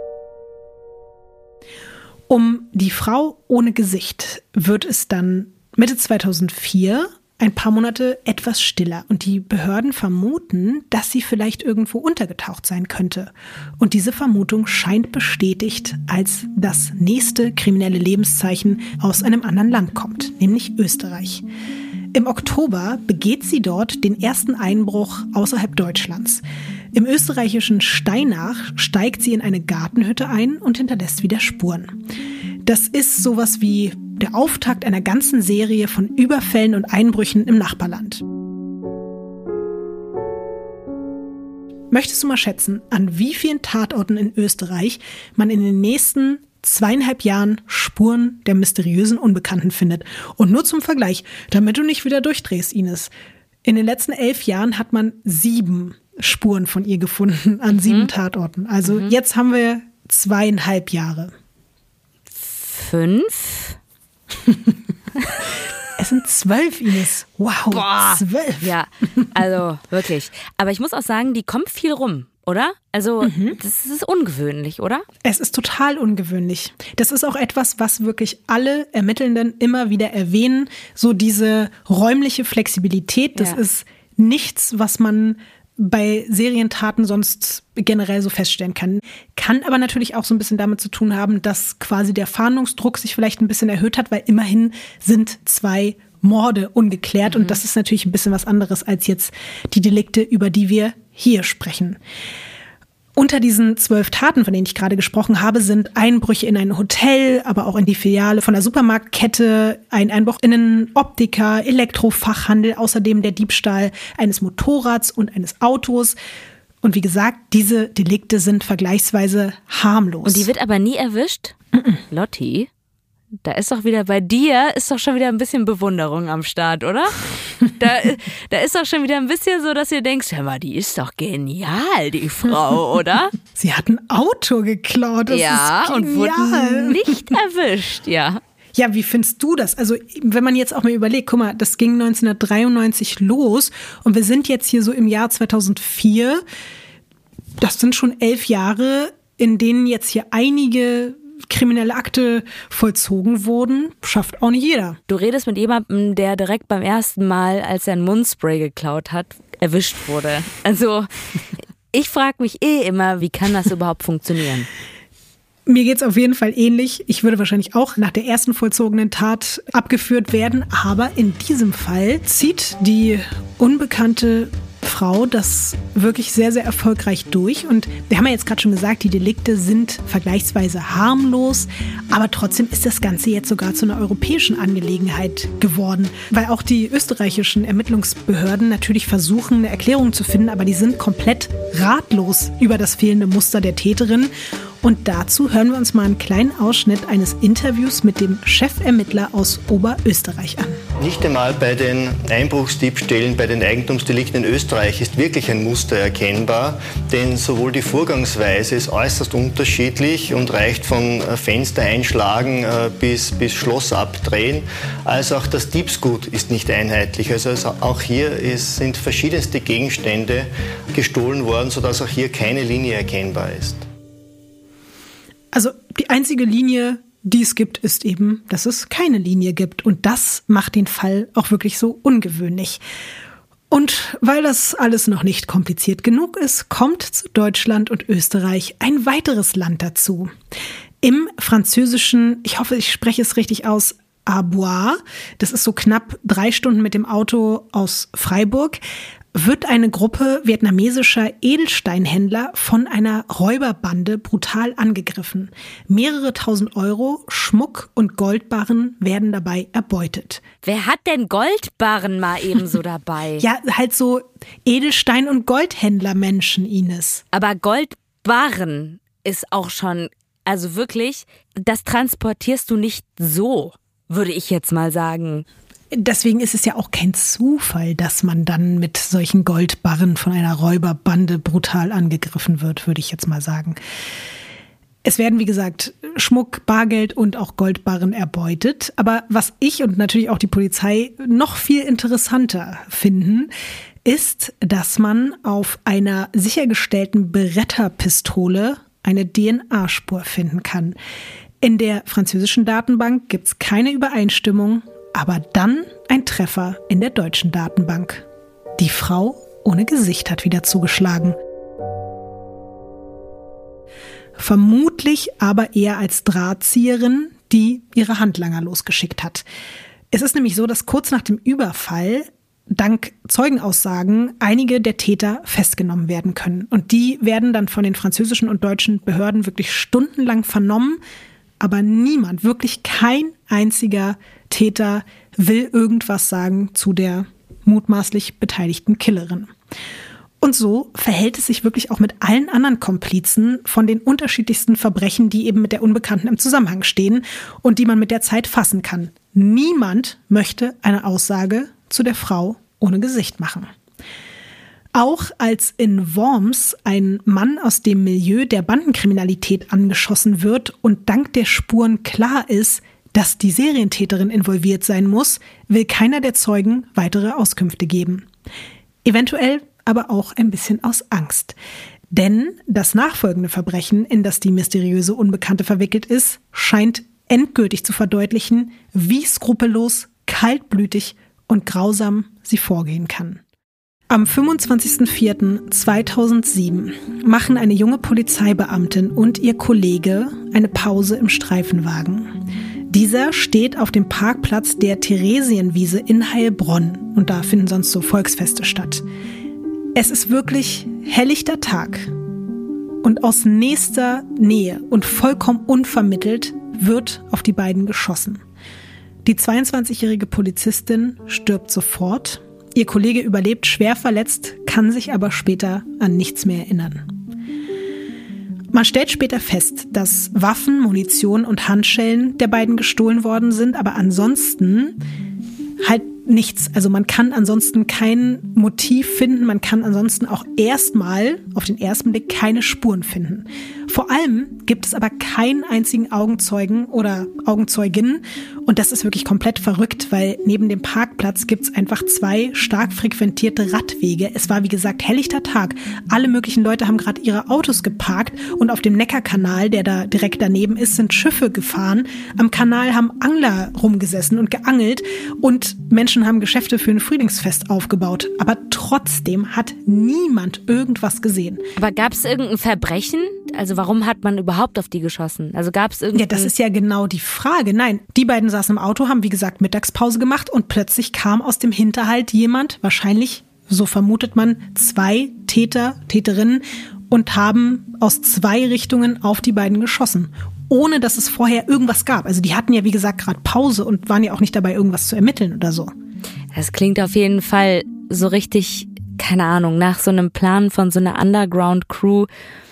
Um die Frau ohne Gesicht wird es dann Mitte zweitausendvier ein paar Monate etwas stiller und die Behörden vermuten, dass sie vielleicht irgendwo untergetaucht sein könnte. Und diese Vermutung scheint bestätigt, als das nächste kriminelle Lebenszeichen aus einem anderen Land kommt, nämlich Österreich. Im Oktober begeht sie dort den ersten Einbruch außerhalb Deutschlands. Im österreichischen Steinach steigt sie in eine Gartenhütte ein und hinterlässt wieder Spuren. Das ist sowas wie der Auftakt einer ganzen Serie von Überfällen und Einbrüchen im Nachbarland. Möchtest du mal schätzen, an wie vielen Tatorten in Österreich man in den nächsten zweieinhalb Jahren Spuren der mysteriösen Unbekannten findet? Und nur zum Vergleich, damit du nicht wieder durchdrehst, Ines. In den letzten elf Jahren hat man sieben Spuren von ihr gefunden an sieben mhm. Tatorten. Also mhm. jetzt haben wir zweieinhalb Jahre. Fünf? Es sind zwölf, Ines. Wow, Boah. zwölf. Ja, also wirklich. Aber ich muss auch sagen, die kommt viel rum, oder? Also mhm. das ist ungewöhnlich, oder? Es ist total ungewöhnlich. Das ist auch etwas, was wirklich alle Ermittelnden immer wieder erwähnen. So diese räumliche Flexibilität, das ja. ist nichts, was man bei Serientaten sonst generell so feststellen kann. Kann aber natürlich auch so ein bisschen damit zu tun haben, dass quasi der Fahndungsdruck sich vielleicht ein bisschen erhöht hat, weil immerhin sind zwei Morde ungeklärt. Mhm. Und das ist natürlich ein bisschen was anderes als jetzt die Delikte, über die wir hier sprechen. Unter diesen zwölf Taten, von denen ich gerade gesprochen habe, sind Einbrüche in ein Hotel, aber auch in die Filiale von der Supermarktkette, ein Einbruch in einen Optiker, Elektrofachhandel, außerdem der Diebstahl eines Motorrads und eines Autos. Und wie gesagt, diese Delikte sind vergleichsweise harmlos. Und die wird aber nie erwischt? Mm-mm. Lotti, da ist doch wieder bei dir, ist doch schon wieder ein bisschen Bewunderung am Start, oder? Da, da ist doch schon wieder ein bisschen so, dass ihr denkt, hör mal, die ist doch genial, die Frau, oder? Sie hat ein Auto geklaut, das ja, ist genial. Und wurde nicht erwischt, ja. Ja, wie findest du das? Also wenn man jetzt auch mal überlegt, guck mal, das ging neunzehnhundertdreiundneunzig los und wir sind jetzt hier so im Jahr zweitausendvier. Das sind schon elf Jahre, in denen jetzt hier einige kriminelle Akte vollzogen wurden, schafft auch nicht jeder. Du redest mit jemandem, der direkt beim ersten Mal, als er ein Mundspray geklaut hat, erwischt wurde. Also ich frage mich eh immer, wie kann das überhaupt funktionieren? Mir geht's auf jeden Fall ähnlich. Ich würde wahrscheinlich auch nach der ersten vollzogenen Tat abgeführt werden. Aber in diesem Fall zieht die unbekannte Frau das wirklich sehr, sehr erfolgreich durch. Und wir haben ja jetzt gerade schon gesagt, die Delikte sind vergleichsweise harmlos. Aber trotzdem ist das Ganze jetzt sogar zu einer europäischen Angelegenheit geworden. Weil auch die österreichischen Ermittlungsbehörden natürlich versuchen, eine Erklärung zu finden. Aber die sind komplett ratlos über das fehlende Muster der Täterin. Und dazu hören wir uns mal einen kleinen Ausschnitt eines Interviews mit dem Chefermittler aus Oberösterreich an. Nicht einmal bei den Einbruchsdiebstählen, bei den Eigentumsdelikten in Österreich ist wirklich ein Muster erkennbar, denn sowohl die Vorgangsweise ist äußerst unterschiedlich und reicht von Fenster einschlagen bis, bis Schloss abdrehen, als auch das Diebsgut ist nicht einheitlich. Also auch hier ist, sind verschiedenste Gegenstände gestohlen worden, sodass auch hier keine Linie erkennbar ist. Also die einzige Linie, die es gibt, ist eben, dass es keine Linie gibt. Und das macht den Fall auch wirklich so ungewöhnlich. Und weil das alles noch nicht kompliziert genug ist, kommt zu Deutschland und Österreich ein weiteres Land dazu. Im französischen, ich hoffe, ich spreche es richtig aus, Arbois, das ist so knapp drei Stunden mit dem Auto aus Freiburg, wird eine Gruppe vietnamesischer Edelsteinhändler von einer Räuberbande brutal angegriffen. Mehrere tausend Euro, Schmuck und Goldbarren werden dabei erbeutet. Wer hat denn Goldbarren mal ebenso dabei? Ja, halt so Edelstein- und Goldhändlermenschen, Ines. Aber Goldbarren ist auch schon, also wirklich, das transportierst du nicht so, würde ich jetzt mal sagen. Deswegen ist es ja auch kein Zufall, dass man dann mit solchen Goldbarren von einer Räuberbande brutal angegriffen wird, würde ich jetzt mal sagen. Es werden, wie gesagt, Schmuck, Bargeld und auch Goldbarren erbeutet. Aber was ich und natürlich auch die Polizei noch viel interessanter finden, ist, dass man auf einer sichergestellten Beretta-Pistole eine D N A-Spur finden kann. In der französischen Datenbank gibt es keine Übereinstimmung, aber dann ein Treffer in der deutschen Datenbank. Die Frau ohne Gesicht hat wieder zugeschlagen. Vermutlich aber eher als Drahtzieherin, die ihre Handlanger losgeschickt hat. Es ist nämlich so, dass kurz nach dem Überfall dank Zeugenaussagen einige der Täter festgenommen werden können. Und die werden dann von den französischen und deutschen Behörden wirklich stundenlang vernommen. Aber niemand, wirklich kein einziger Täter will irgendwas sagen zu der mutmaßlich beteiligten Killerin. Und so verhält es sich wirklich auch mit allen anderen Komplizen von den unterschiedlichsten Verbrechen, die eben mit der Unbekannten im Zusammenhang stehen und die man mit der Zeit fassen kann. Niemand möchte eine Aussage zu der Frau ohne Gesicht machen. Auch als in Worms ein Mann aus dem Milieu der Bandenkriminalität angeschossen wird und dank der Spuren klar ist, dass die Serientäterin involviert sein muss, will keiner der Zeugen weitere Auskünfte geben. Eventuell aber auch ein bisschen aus Angst. Denn das nachfolgende Verbrechen, in das die mysteriöse Unbekannte verwickelt ist, scheint endgültig zu verdeutlichen, wie skrupellos, kaltblütig und grausam sie vorgehen kann. Am fünfundzwanzigsten vierten zweitausendsieben machen eine junge Polizeibeamtin und ihr Kollege eine Pause im Streifenwagen. Dieser steht auf dem Parkplatz der Theresienwiese in Heilbronn und da finden sonst so Volksfeste statt. Es ist wirklich helllichter Tag und aus nächster Nähe und vollkommen unvermittelt wird auf die beiden geschossen. Die zweiundzwanzigjährige Polizistin stirbt sofort. Ihr Kollege überlebt schwer verletzt, kann sich aber später an nichts mehr erinnern. Man stellt später fest, dass Waffen, Munition und Handschellen der beiden gestohlen worden sind, aber ansonsten halt nichts. Also man kann ansonsten kein Motiv finden, man kann ansonsten auch erstmal auf den ersten Blick keine Spuren finden. Vor allem gibt es aber keinen einzigen Augenzeugen oder Augenzeuginnen und das ist wirklich komplett verrückt, weil neben dem Parkplatz gibt es einfach zwei stark frequentierte Radwege. Es war wie gesagt helllichter Tag. Alle möglichen Leute haben gerade ihre Autos geparkt und auf dem Neckarkanal, der da direkt daneben ist, sind Schiffe gefahren. Am Kanal haben Angler rumgesessen und geangelt und Menschen haben Geschäfte für ein Frühlingsfest aufgebaut. Aber trotzdem hat niemand irgendwas gesehen. Aber gab es irgendein Verbrechen? Also warum hat man überhaupt auf die geschossen? Also gab es irgendein... Ja, das ist ja genau die Frage. Nein, die beiden saßen im Auto, haben wie gesagt Mittagspause gemacht und plötzlich kam aus dem Hinterhalt jemand, wahrscheinlich, so vermutet man, zwei Täter, Täterinnen und haben aus zwei Richtungen auf die beiden geschossen. Ohne dass es vorher irgendwas gab. Also die hatten ja wie gesagt gerade Pause und waren ja auch nicht dabei, irgendwas zu ermitteln oder so. Das klingt auf jeden Fall so richtig, keine Ahnung, nach so einem Plan von so einer Underground-Crew.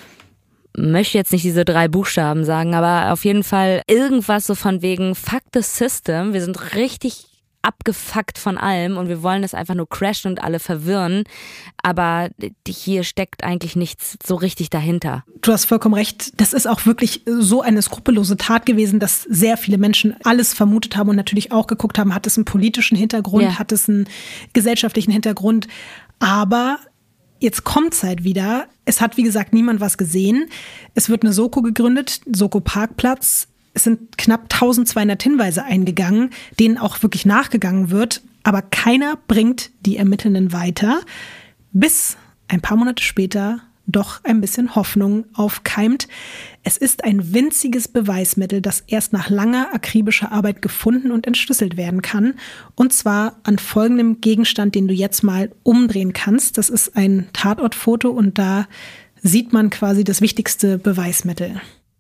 Möchte jetzt nicht diese drei Buchstaben sagen, aber auf jeden Fall irgendwas so von wegen fuck the system. Wir sind richtig abgefuckt von allem und wir wollen das einfach nur crashen und alle verwirren. Aber hier steckt eigentlich nichts so richtig dahinter. Du hast vollkommen recht. Das ist auch wirklich so eine skrupellose Tat gewesen, dass sehr viele Menschen alles vermutet haben und natürlich auch geguckt haben, hat es einen politischen Hintergrund, ja. Hat es einen gesellschaftlichen Hintergrund. Aber jetzt kommt's halt wieder. Es hat, wie gesagt, niemand was gesehen. Es wird eine Soko gegründet, Soko Parkplatz. Es sind knapp tausendzweihundert Hinweise eingegangen, denen auch wirklich nachgegangen wird. Aber keiner bringt die Ermittelnden weiter, bis ein paar Monate später doch ein bisschen Hoffnung aufkeimt. Es ist ein winziges Beweismittel, das erst nach langer akribischer Arbeit gefunden und entschlüsselt werden kann. Und zwar an folgendem Gegenstand, den du jetzt mal umdrehen kannst. Das ist ein Tatortfoto und da sieht man quasi das wichtigste Beweismittel.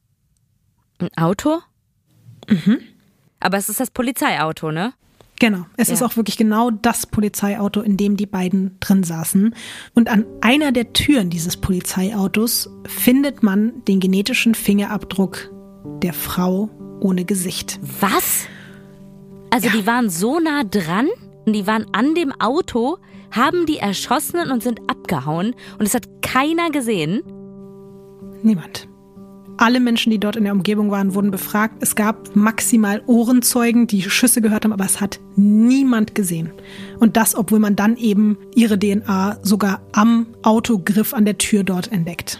Ein Auto? Mhm. Aber es ist das Polizeiauto, ne? Genau, es ja. ist auch wirklich genau das Polizeiauto, in dem die beiden drin saßen. Und an einer der Türen dieses Polizeiautos findet man den genetischen Fingerabdruck der Frau ohne Gesicht. Was? Also ja. Die waren so nah dran, die waren an dem Auto, haben die erschossen und sind abgehauen und es hat keiner gesehen? Niemand. Alle Menschen, die dort in der Umgebung waren, wurden befragt. Es gab maximal Ohrenzeugen, die Schüsse gehört haben, aber es hat niemand gesehen. Und das, obwohl man dann eben ihre D N A sogar am Autogriff an der Tür dort entdeckt.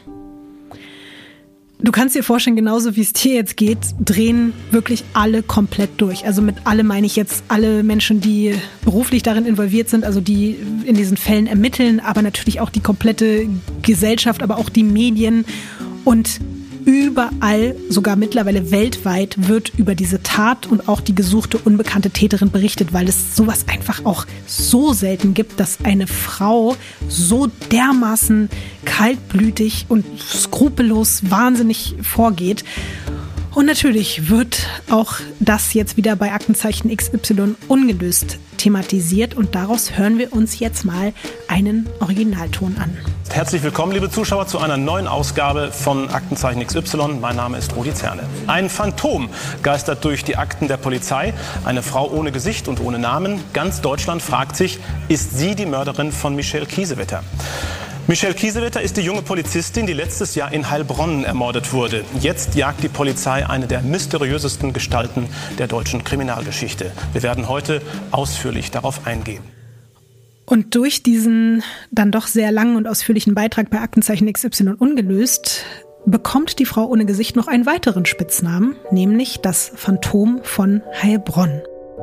Du kannst dir vorstellen, genauso wie es dir jetzt geht, drehen wirklich alle komplett durch. Also mit alle meine ich jetzt alle Menschen, die beruflich darin involviert sind, also die in diesen Fällen ermitteln, aber natürlich auch die komplette Gesellschaft, aber auch die Medien. Und überall, sogar mittlerweile weltweit, wird über diese Tat und auch die gesuchte unbekannte Täterin berichtet, weil es sowas einfach auch so selten gibt, dass eine Frau so dermaßen kaltblütig und skrupellos wahnsinnig vorgeht. Und natürlich wird auch das jetzt wieder bei Aktenzeichen X Y ungelöst thematisiert und daraus hören wir uns jetzt mal einen Originalton an. Herzlich willkommen, liebe Zuschauer, zu einer neuen Ausgabe von Aktenzeichen X Y. Mein Name ist Rudi Zerne. Ein Phantom geistert durch die Akten der Polizei. Eine Frau ohne Gesicht und ohne Namen. Ganz Deutschland fragt sich, ist sie die Mörderin von Michelle Kiesewetter? Michelle Kiesewetter ist die junge Polizistin, die letztes Jahr in Heilbronn ermordet wurde. Jetzt jagt die Polizei eine der mysteriösesten Gestalten der deutschen Kriminalgeschichte. Wir werden heute ausführlich darauf eingehen. Und durch diesen dann doch sehr langen und ausführlichen Beitrag bei Aktenzeichen X Y ungelöst bekommt die Frau ohne Gesicht noch einen weiteren Spitznamen, nämlich das Phantom von Heilbronn.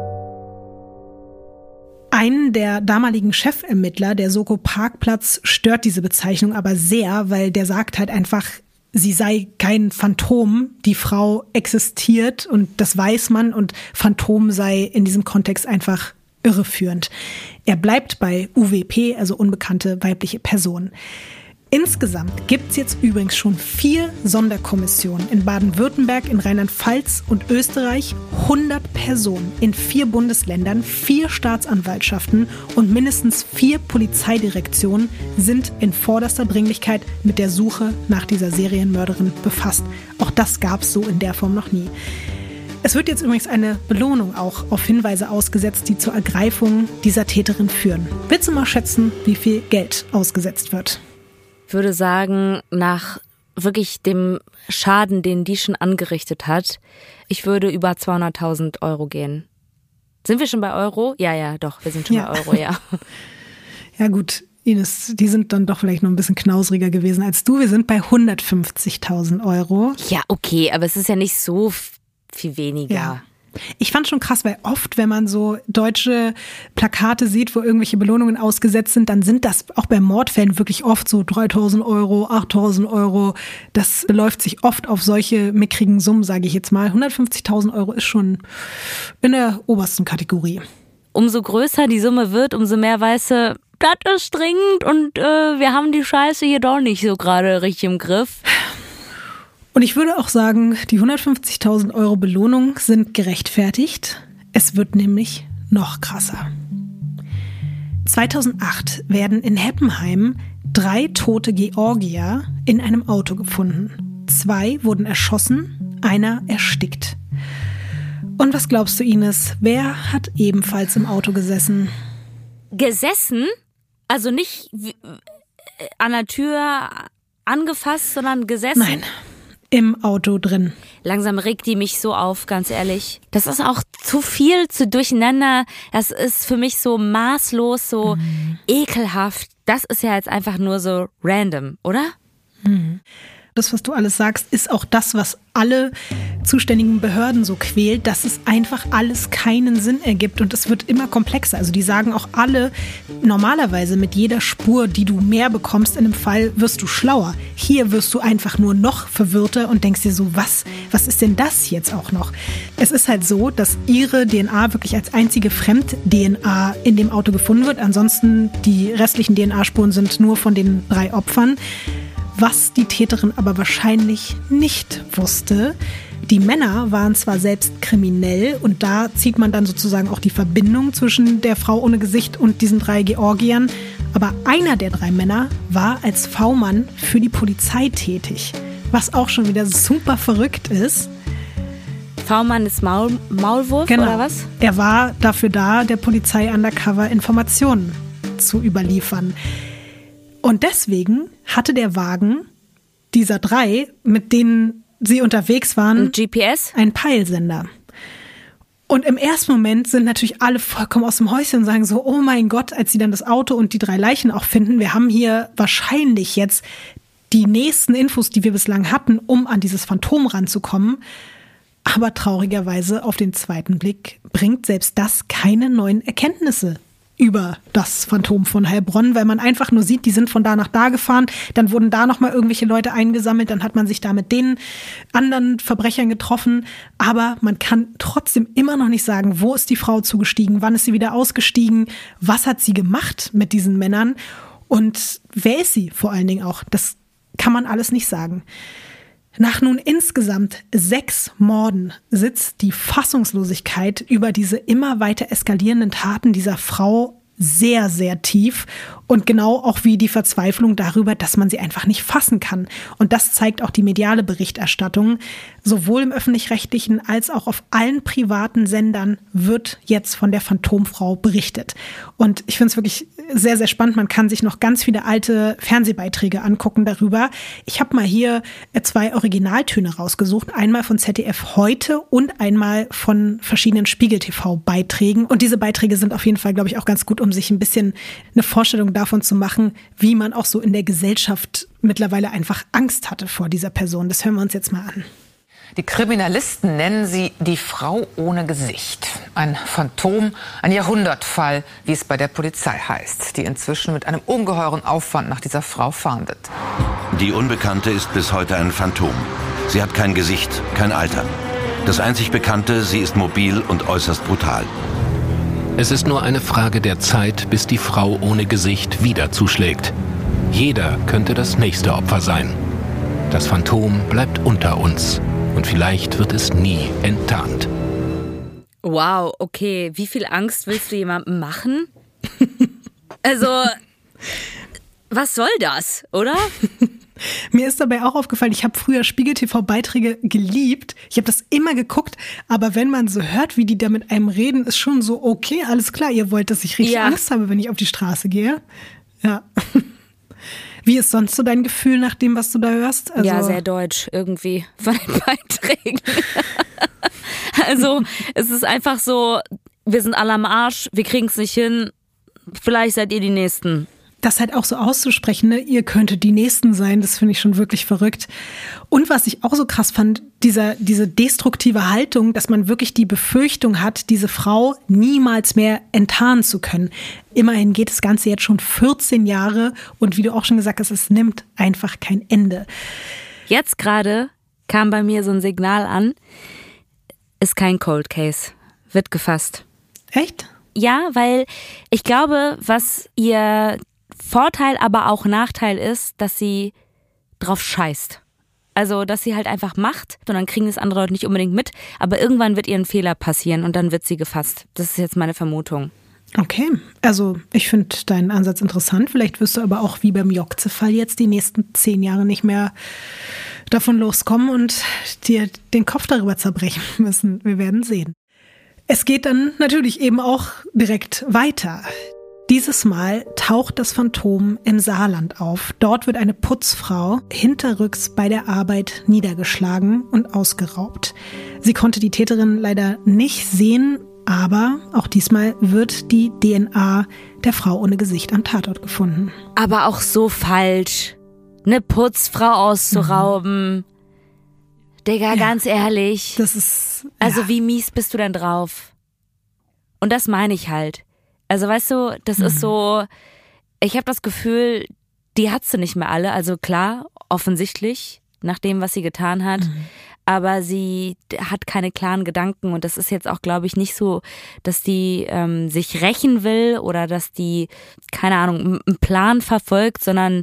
Einen der damaligen Chefermittler der Soko Parkplatz stört diese Bezeichnung aber sehr, weil der sagt halt einfach, sie sei kein Phantom, die Frau existiert und das weiß man und Phantom sei in diesem Kontext einfach irreführend. Er bleibt bei U W P, also unbekannte weibliche Person. Insgesamt gibt es jetzt übrigens schon vier Sonderkommissionen in Baden-Württemberg, in Rheinland-Pfalz und Österreich, hundert Personen in vier Bundesländern, vier Staatsanwaltschaften und mindestens vier Polizeidirektionen sind in vorderster Dringlichkeit mit der Suche nach dieser Serienmörderin befasst. Auch das gab es so in der Form noch nie. Es wird jetzt übrigens eine Belohnung auch auf Hinweise ausgesetzt, die zur Ergreifung dieser Täterin führen. Willst du mal schätzen, wie viel Geld ausgesetzt wird? Ich würde sagen, nach wirklich dem Schaden, den die schon angerichtet hat, ich würde über zweihunderttausend Euro gehen. Sind wir schon bei Euro? Ja, ja, doch, wir sind schon ja. bei Euro, ja. Ja gut, Ines, die sind dann doch vielleicht noch ein bisschen knausriger gewesen als du. Wir sind bei hundertfünfzigtausend Euro. Ja, okay, aber es ist ja nicht so viel weniger. Ja. Ich fand schon krass, weil oft, wenn man so deutsche Plakate sieht, wo irgendwelche Belohnungen ausgesetzt sind, dann sind das auch bei Mordfällen wirklich oft so dreitausend Euro, achttausend Euro. Das beläuft sich oft auf solche mickrigen Summen, sage ich jetzt mal. hundertfünfzigtausend Euro ist schon in der obersten Kategorie. Umso größer die Summe wird, umso mehr weißt du, das ist dringend und äh, wir haben die Scheiße hier doch nicht so gerade richtig im Griff. Und ich würde auch sagen, die hundertfünfzigtausend Euro Belohnung sind gerechtfertigt. Es wird nämlich noch krasser. zweitausendacht werden in Heppenheim drei tote Georgier in einem Auto gefunden. Zwei wurden erschossen, einer erstickt. Und was glaubst du, Ines, wer hat ebenfalls im Auto gesessen? Gesessen? Also nicht an der Tür angefasst, sondern gesessen? Nein. Im Auto drin. Langsam regt die mich so auf, ganz ehrlich. Das ist auch zu viel, zu durcheinander. Das ist für mich so maßlos, so mhm. ekelhaft. Das ist ja jetzt einfach nur so random, oder? Mhm. Das, was du alles sagst, ist auch das, was alle zuständigen Behörden so quält, dass es einfach alles keinen Sinn ergibt und es wird immer komplexer. Also die sagen auch alle, normalerweise mit jeder Spur, die du mehr bekommst in einem Fall, wirst du schlauer. Hier wirst du einfach nur noch verwirrter und denkst dir so, was, was ist denn das jetzt auch noch? Es ist halt so, dass ihre D N A wirklich als einzige Fremd-D N A in dem Auto gefunden wird. Ansonsten die restlichen D N A-Spuren sind nur von den drei Opfern. Was die Täterin aber wahrscheinlich nicht wusste, die Männer waren zwar selbst kriminell und da zieht man dann sozusagen auch die Verbindung zwischen der Frau ohne Gesicht und diesen drei Georgiern, aber einer der drei Männer war als V-Mann für die Polizei tätig, was auch schon wieder super verrückt ist. V-Mann ist Maul- Maulwurf genau. Oder was? Er war dafür da, der Polizei undercover Informationen zu überliefern. Und deswegen hatte der Wagen dieser drei, mit denen sie unterwegs waren, ein G P S, einen Peilsender. Und im ersten Moment sind natürlich alle vollkommen aus dem Häuschen und sagen so, oh mein Gott, als sie dann das Auto und die drei Leichen auch finden, wir haben hier wahrscheinlich jetzt die nächsten Infos, die wir bislang hatten, um an dieses Phantom ranzukommen. Aber traurigerweise auf den zweiten Blick bringt selbst das keine neuen Erkenntnisse über das Phantom von Heilbronn, weil man einfach nur sieht, die sind von da nach da gefahren, dann wurden da nochmal irgendwelche Leute eingesammelt, dann hat man sich da mit den anderen Verbrechern getroffen, aber man kann trotzdem immer noch nicht sagen, wo ist die Frau zugestiegen, wann ist sie wieder ausgestiegen, was hat sie gemacht mit diesen Männern und wer ist sie vor allen Dingen auch, das kann man alles nicht sagen. Nach nun insgesamt sechs Morden sitzt die Fassungslosigkeit über diese immer weiter eskalierenden Taten dieser Frau sehr, sehr tief. Und genau auch wie die Verzweiflung darüber, dass man sie einfach nicht fassen kann. Und das zeigt auch die mediale Berichterstattung. Sowohl im öffentlich-rechtlichen als auch auf allen privaten Sendern wird jetzt von der Phantomfrau berichtet. Und ich finde es wirklich sehr, sehr spannend. Man kann sich noch ganz viele alte Fernsehbeiträge angucken darüber. Ich habe mal hier zwei Originaltöne rausgesucht. Einmal von Z D F Heute und einmal von verschiedenen Spiegel-T V-Beiträgen. Und diese Beiträge sind auf jeden Fall, glaube ich, auch ganz gut, um sich ein bisschen eine Vorstellung davon zu machen, wie man auch so in der Gesellschaft mittlerweile einfach Angst hatte vor dieser Person. Das hören wir uns jetzt mal an. Die Kriminalisten nennen sie die Frau ohne Gesicht. Ein Phantom, ein Jahrhundertfall, wie es bei der Polizei heißt, die inzwischen mit einem ungeheuren Aufwand nach dieser Frau fahndet. Die Unbekannte ist bis heute ein Phantom. Sie hat kein Gesicht, kein Alter. Das einzig Bekannte, sie ist mobil und äußerst brutal. Es ist nur eine Frage der Zeit, bis die Frau ohne Gesicht wieder zuschlägt. Jeder könnte das nächste Opfer sein. Das Phantom bleibt unter uns. Und vielleicht wird es nie enttarnt. Wow, okay. Wie viel Angst willst du jemandem machen? Also, was soll das, oder? Mir ist dabei auch aufgefallen, ich habe früher Spiegel-T V-Beiträge geliebt. Ich habe das immer geguckt, aber wenn man so hört, wie die da mit einem reden, ist schon so, okay, alles klar, ihr wollt, dass ich richtig ja. Angst habe, wenn ich auf die Straße gehe. Ja. Wie ist sonst so dein Gefühl nach dem, was du da hörst? Also ja, sehr deutsch irgendwie von den Beiträgen. Also es ist einfach so, wir sind alle am Arsch, wir kriegen es nicht hin, vielleicht seid ihr die Nächsten. Das halt auch so auszusprechen, ne? Ihr könntet die Nächsten sein, das finde ich schon wirklich verrückt. Und was ich auch so krass fand, dieser, diese destruktive Haltung, dass man wirklich die Befürchtung hat, diese Frau niemals mehr enttarnen zu können. Immerhin geht das Ganze jetzt schon vierzehn Jahre und wie du auch schon gesagt hast, es nimmt einfach kein Ende. Jetzt gerade kam bei mir so ein Signal an, ist kein Cold Case, wird gefasst. Echt? Ja, weil ich glaube, was ihr Vorteil, aber auch Nachteil ist, dass sie drauf scheißt. Also, dass sie halt einfach macht und dann kriegen das andere Leute nicht unbedingt mit, aber irgendwann wird ihr ein Fehler passieren und dann wird sie gefasst. Das ist jetzt meine Vermutung. Okay, also ich finde deinen Ansatz interessant. Vielleicht wirst du aber auch wie beim Jokze-Fall jetzt die nächsten zehn Jahre nicht mehr davon loskommen und dir den Kopf darüber zerbrechen müssen. Wir werden sehen. Es geht dann natürlich eben auch direkt weiter. Dieses Mal taucht das Phantom im Saarland auf. Dort wird eine Putzfrau hinterrücks bei der Arbeit niedergeschlagen und ausgeraubt. Sie konnte die Täterin leider nicht sehen, aber auch diesmal wird die D N A der Frau ohne Gesicht am Tatort gefunden. Aber auch so falsch, eine Putzfrau auszurauben. Mhm. Digga, ja, ganz ehrlich. Das ist. Ja. Also wie mies bist du denn drauf? Und das meine ich halt. Also weißt du, das mhm. ist so, ich habe das Gefühl, die hat sie nicht mehr alle. Also klar, offensichtlich, nach dem, was sie getan hat. Mhm. Aber sie hat keine klaren Gedanken. Und das ist jetzt auch, glaube ich, nicht so, dass die ähm, sich rächen will oder dass die, keine Ahnung, einen Plan verfolgt, sondern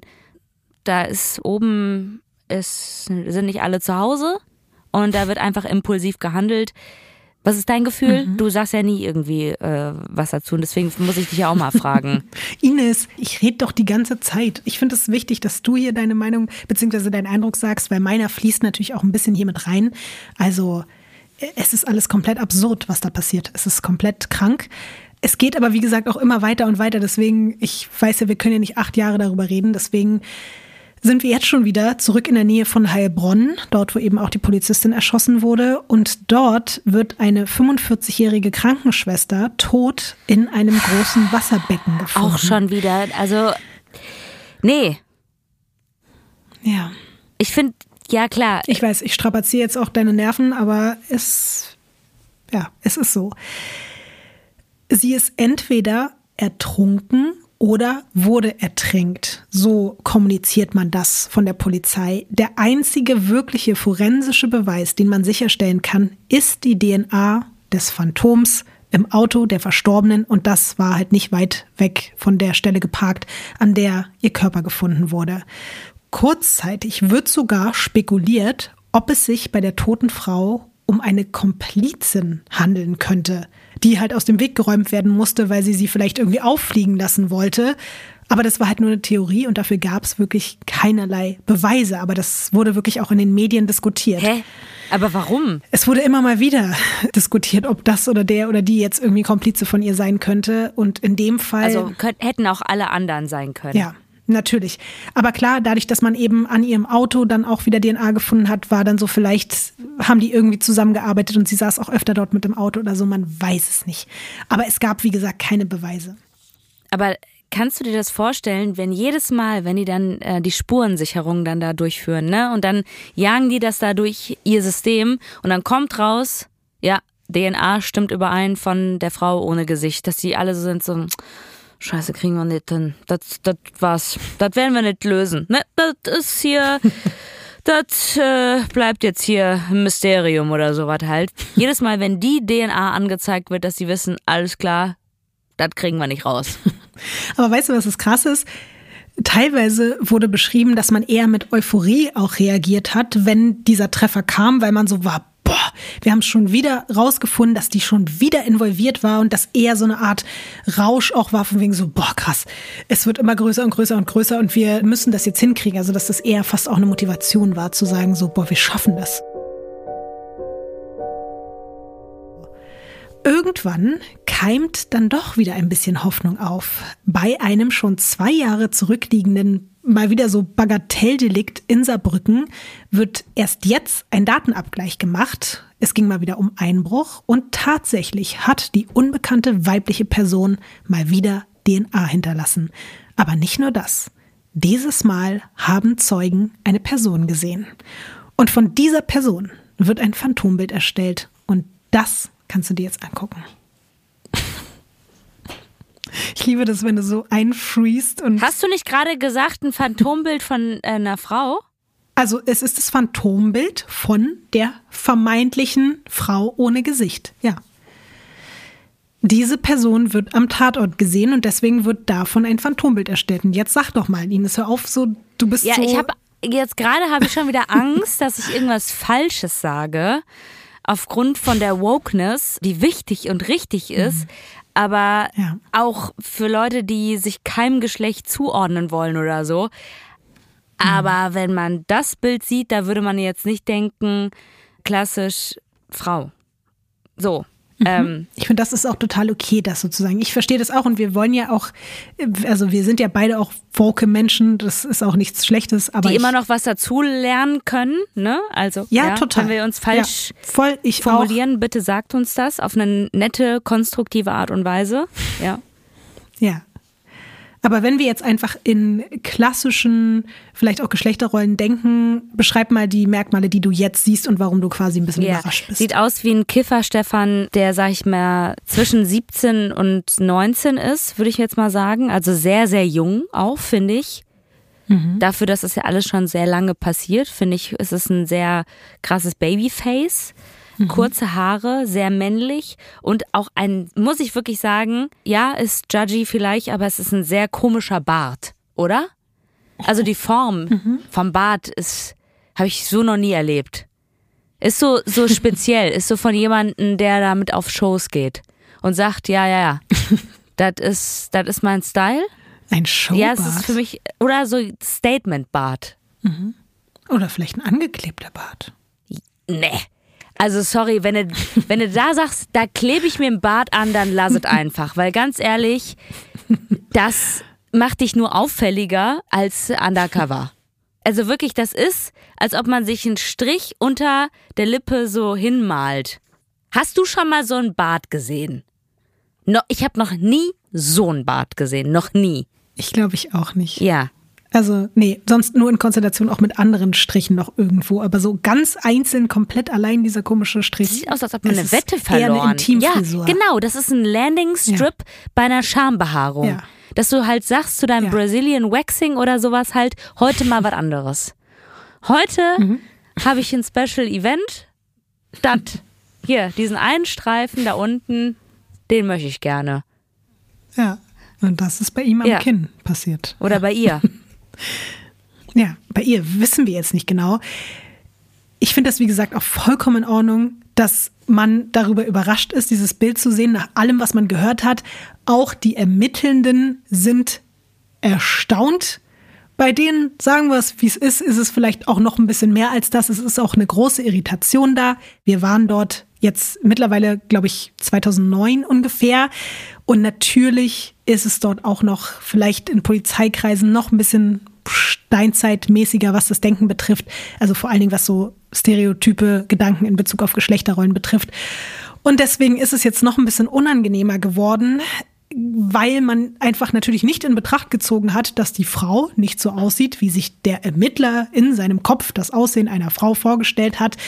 da ist oben, ist, sind nicht alle zu Hause und da wird einfach impulsiv gehandelt. Was ist dein Gefühl? Mhm. Du sagst ja nie irgendwie äh, was dazu und deswegen muss ich dich ja auch mal fragen. Ines, ich rede doch die ganze Zeit. Ich finde es wichtig, dass du hier deine Meinung bzw. deinen Eindruck sagst, weil meiner fließt natürlich auch ein bisschen hier mit rein. Also es ist alles komplett absurd, was da passiert. Es ist komplett krank. Es geht aber, wie gesagt, auch immer weiter und weiter. Deswegen, ich weiß ja, wir können ja nicht acht Jahre darüber reden. Deswegen sind wir jetzt schon wieder zurück in der Nähe von Heilbronn, dort, wo eben auch die Polizistin erschossen wurde. Und dort wird eine fünfundvierzigjährige Krankenschwester tot in einem großen Wasserbecken gefunden. Auch schon wieder, also, nee. Ja. Ich finde, ja klar. Ich weiß, ich strapaziere jetzt auch deine Nerven, aber es, ja, es ist so. Sie ist entweder ertrunken oder wurde ertränkt. So kommuniziert man das von der Polizei. Der einzige wirkliche forensische Beweis, den man sicherstellen kann, ist die D N A des Phantoms im Auto der Verstorbenen. Und das war halt nicht weit weg von der Stelle geparkt, an der ihr Körper gefunden wurde. Kurzzeitig wird sogar spekuliert, ob es sich bei der toten Frau um eine Komplizin handeln könnte. die halt aus dem Weg geräumt werden musste, weil sie sie vielleicht irgendwie auffliegen lassen wollte. Aber das war halt nur eine Theorie und dafür gab es wirklich keinerlei Beweise. Aber das wurde wirklich auch in den Medien diskutiert. Hä? Aber warum? Es wurde immer mal wieder diskutiert, ob das oder der oder die jetzt irgendwie Komplize von ihr sein könnte. Und in dem Fall... Also könnt, hätten auch alle anderen sein können. Ja, natürlich. Aber klar, dadurch, dass man eben an ihrem Auto dann auch wieder D N A gefunden hat, war dann so, vielleicht haben die irgendwie zusammengearbeitet und sie saß auch öfter dort mit dem Auto oder so. Man weiß es nicht. Aber es gab, wie gesagt, keine Beweise. Aber... Kannst du dir das vorstellen, wenn jedes Mal, wenn die dann äh, die Spurensicherung dann da durchführen, ne? Und dann jagen die das da durch ihr System und dann kommt raus, ja, D N A stimmt überein von der Frau ohne Gesicht, dass die alle so sind, so, Scheiße, kriegen wir nicht hin, das, das war's, das werden wir nicht lösen, ne? Das ist hier, das äh, bleibt jetzt hier ein Mysterium oder sowas halt. Jedes Mal, wenn die D N A angezeigt wird, dass die wissen, alles klar, das kriegen wir nicht raus. Aber weißt du, was das krass ist? Teilweise wurde beschrieben, dass man eher mit Euphorie auch reagiert hat, wenn dieser Treffer kam, weil man so war, boah, wir haben schon wieder rausgefunden, dass die schon wieder involviert war und dass eher so eine Art Rausch auch war, von wegen so, boah, krass, es wird immer größer und größer und größer und wir müssen das jetzt hinkriegen. Also dass das eher fast auch eine Motivation war, zu sagen so, boah, wir schaffen das. Irgendwann keimt dann doch wieder ein bisschen Hoffnung auf. Bei einem schon zwei Jahre zurückliegenden, mal wieder so Bagatelldelikt in Saarbrücken wird erst jetzt ein Datenabgleich gemacht. Es ging mal wieder um Einbruch und tatsächlich hat die unbekannte weibliche Person mal wieder D N A hinterlassen. Aber nicht nur das. Dieses Mal haben Zeugen eine Person gesehen. Und von dieser Person wird ein Phantombild erstellt. Und das kannst du dir jetzt angucken. Ich liebe das, wenn du so einfriest. Und hast du nicht gerade gesagt, ein Phantombild von äh, einer Frau? Also es ist das Phantombild von der vermeintlichen Frau ohne Gesicht, ja. Diese Person wird am Tatort gesehen und deswegen wird davon ein Phantombild erstellt. Und jetzt sag doch mal, Ines, hör auf, so, du bist ja, so... Ja, ich habe jetzt gerade habe ich schon wieder Angst, dass ich irgendwas Falsches sage. Aufgrund von der Wokeness, die wichtig und richtig ist, mhm. aber ja. auch für Leute, die sich keinem Geschlecht zuordnen wollen oder so. Mhm. Aber wenn man das Bild sieht, da würde man jetzt nicht denken, klassisch Frau. So. Mhm. Ähm, ich finde, das ist auch total okay, das sozusagen. Ich verstehe das auch und wir wollen ja auch, also wir sind ja beide auch woke Menschen, das ist auch nichts Schlechtes. Aber die ich, immer noch was dazu lernen können, ne? Also, ja, ja total. Wenn wir uns falsch ja, voll, ich formulieren, auch. Bitte sagt uns das auf eine nette, konstruktive Art und Weise. Ja. Ja. Aber wenn wir jetzt einfach in klassischen, vielleicht auch Geschlechterrollen denken, beschreib mal die Merkmale, die du jetzt siehst und warum du quasi ein bisschen ja. überrascht bist. Sieht aus wie ein Kiffer-Stefan, der, sag ich mal, zwischen siebzehn und neunzehn ist, würde ich jetzt mal sagen. Also sehr, sehr jung auch, finde ich. Mhm. Dafür, dass es ja alles schon sehr lange passiert, finde ich, ist es ein sehr krasses Babyface. Mhm. Kurze Haare, sehr männlich und auch ein, muss ich wirklich sagen, ja, ist judgy vielleicht, aber es ist ein sehr komischer Bart, oder? Also die Form mhm. vom Bart ist, habe ich so noch nie erlebt. Ist so, so speziell, ist so von jemandem, der damit auf Shows geht und sagt, ja, ja, ja, das ist, das ist mein Style. Ein Showbart? Ja, es ist für mich, oder so Statement-Bart. Mhm. Oder vielleicht ein angeklebter Bart. Nee. Also sorry, wenn du, wenn du da sagst, da klebe ich mir einen Bart an, dann lass es einfach. Weil ganz ehrlich, das macht dich nur auffälliger als undercover. Also wirklich, das ist, als ob man sich einen Strich unter der Lippe so hinmalt. Hast du schon mal so einen Bart gesehen? No, ich habe noch nie so einen Bart gesehen, noch nie. Ich glaube ich auch nicht. Ja. Also, nee, sonst nur in Konstellation auch mit anderen Strichen noch irgendwo. Aber so ganz einzeln, komplett allein dieser komische Strich. Sieht aus, als ob man eine Wette verloren. Eher eine Intimfrisur. Ja, genau. Das ist ein Landing-Strip ja. bei einer Schambehaarung. Ja. Dass du halt sagst zu deinem ja. Brazilian Waxing oder sowas halt, heute mal was anderes. Heute mhm. habe ich ein Special Event. Das, hier, diesen einen Streifen da unten, den möchte ich gerne. Ja, und das ist bei ihm am ja. Kinn passiert. Oder bei ihr. Ja, bei ihr wissen wir jetzt nicht genau. Ich finde das, wie gesagt, auch vollkommen in Ordnung, dass man darüber überrascht ist, dieses Bild zu sehen, nach allem, was man gehört hat. Auch die Ermittelnden sind erstaunt. Bei denen, sagen wir es, wie es ist, ist es vielleicht auch noch ein bisschen mehr als das. Es ist auch eine große Irritation da. Wir waren dort jetzt mittlerweile, glaube ich, zweitausendneun ungefähr. Und natürlich ist es dort auch noch vielleicht in Polizeikreisen noch ein bisschen steinzeitmäßiger, was das Denken betrifft. Also vor allen Dingen, was so stereotype Gedanken in Bezug auf Geschlechterrollen betrifft. Und deswegen ist es jetzt noch ein bisschen unangenehmer geworden, weil man einfach natürlich nicht in Betracht gezogen hat, dass die Frau nicht so aussieht, wie sich der Ermittler in seinem Kopf das Aussehen einer Frau vorgestellt hat,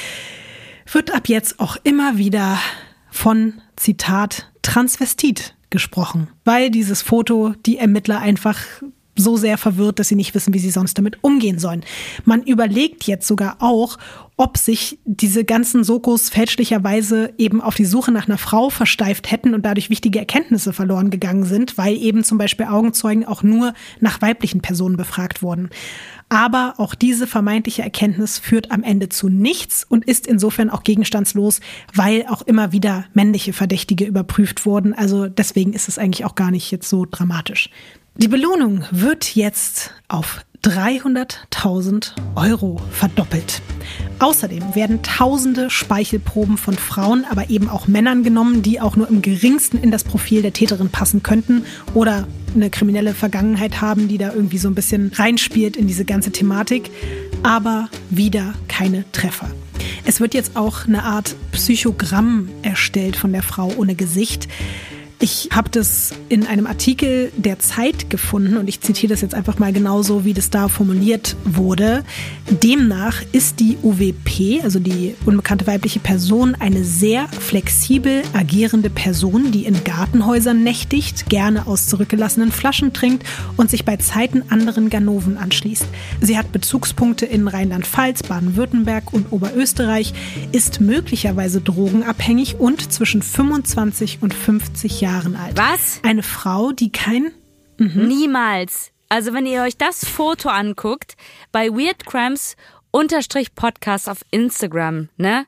wird ab jetzt auch immer wieder von, Zitat, Transvestit gesprochen, weil dieses Foto die Ermittler einfach so sehr verwirrt, dass sie nicht wissen, wie sie sonst damit umgehen sollen. Man überlegt jetzt sogar auch, ob sich diese ganzen Sokos fälschlicherweise eben auf die Suche nach einer Frau versteift hätten und dadurch wichtige Erkenntnisse verloren gegangen sind, weil eben zum Beispiel Augenzeugen auch nur nach weiblichen Personen befragt wurden. Aber auch diese vermeintliche Erkenntnis führt am Ende zu nichts und ist insofern auch gegenstandslos, weil auch immer wieder männliche Verdächtige überprüft wurden. Also deswegen ist es eigentlich auch gar nicht jetzt so dramatisch. Die Belohnung wird jetzt auf dreihunderttausend Euro verdoppelt. Außerdem werden tausende Speichelproben von Frauen, aber eben auch Männern genommen, die auch nur im geringsten in das Profil der Täterin passen könnten oder eine kriminelle Vergangenheit haben, die da irgendwie so ein bisschen reinspielt in diese ganze Thematik. Aber wieder keine Treffer. Es wird jetzt auch eine Art Psychogramm erstellt von der Frau ohne Gesicht. Ich habe das in einem Artikel der Zeit gefunden und ich zitiere das jetzt einfach mal genauso, wie das da formuliert wurde. Demnach ist die U W P, also die unbekannte weibliche Person, eine sehr flexibel agierende Person, die in Gartenhäusern nächtigt, gerne aus zurückgelassenen Flaschen trinkt und sich bei Zeiten anderen Ganoven anschließt. Sie hat Bezugspunkte in Rheinland-Pfalz, Baden-Württemberg und Oberösterreich, ist möglicherweise drogenabhängig und zwischen fünfundzwanzig und fünfzig Jahren alt. Was? Eine Frau, die kein... Mhm. Niemals. Also wenn ihr euch das Foto anguckt, bei weirdcrimes Podcast auf Instagram, ne?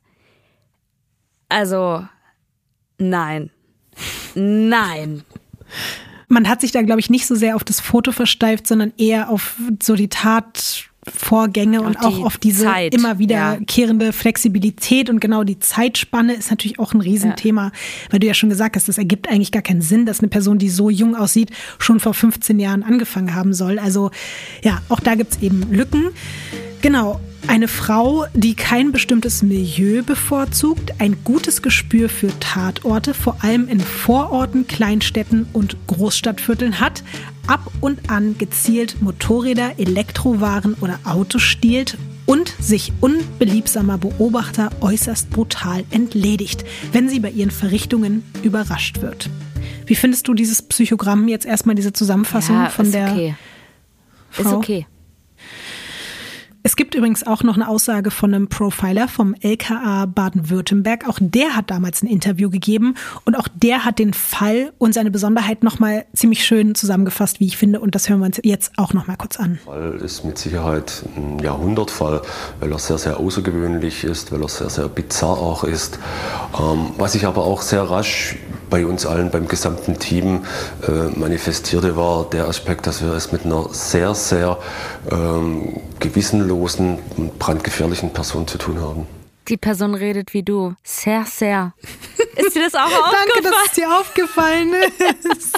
Also, nein. Nein. Man hat sich da, glaube ich, nicht so sehr auf das Foto versteift, sondern eher auf so die Tatvorgänge und auch auf diese Zeit. Immer wiederkehrende ja. Flexibilität und genau die Zeitspanne ist natürlich auch ein Riesenthema, ja. weil du ja schon gesagt hast, das ergibt eigentlich gar keinen Sinn, dass eine Person, die so jung aussieht, schon vor fünfzehn Jahren angefangen haben soll. Also ja, auch da gibt's eben Lücken. Genau. Eine Frau, die kein bestimmtes Milieu bevorzugt, ein gutes Gespür für Tatorte, vor allem in Vororten, Kleinstädten und Großstadtvierteln hat, ab und an gezielt Motorräder, Elektrowaren oder Autos stiehlt und sich unbeliebsamer Beobachter äußerst brutal entledigt, wenn sie bei ihren Verrichtungen überrascht wird. Wie findest du dieses Psychogramm jetzt erstmal, diese Zusammenfassung ja, von ist der okay. Frau? Ist okay. Es gibt übrigens auch noch eine Aussage von einem Profiler vom L K A Baden-Württemberg. Auch der hat damals ein Interview gegeben und auch der hat den Fall und seine Besonderheit nochmal ziemlich schön zusammengefasst, wie ich finde. Und das hören wir uns jetzt auch nochmal kurz an. Der Fall ist mit Sicherheit ein Jahrhundertfall, weil er sehr, sehr außergewöhnlich ist, weil er sehr, sehr bizarr auch ist. Ähm, was ich aber auch sehr rasch bei uns allen, beim gesamten Team äh, manifestierte, war der Aspekt, dass wir es mit einer sehr, sehr ähm, gewissenlosen und brandgefährlichen Person zu tun haben. Die Person redet wie du. Sehr, sehr. Ist dir das auch aufgefallen? Danke, dass es dir aufgefallen ist.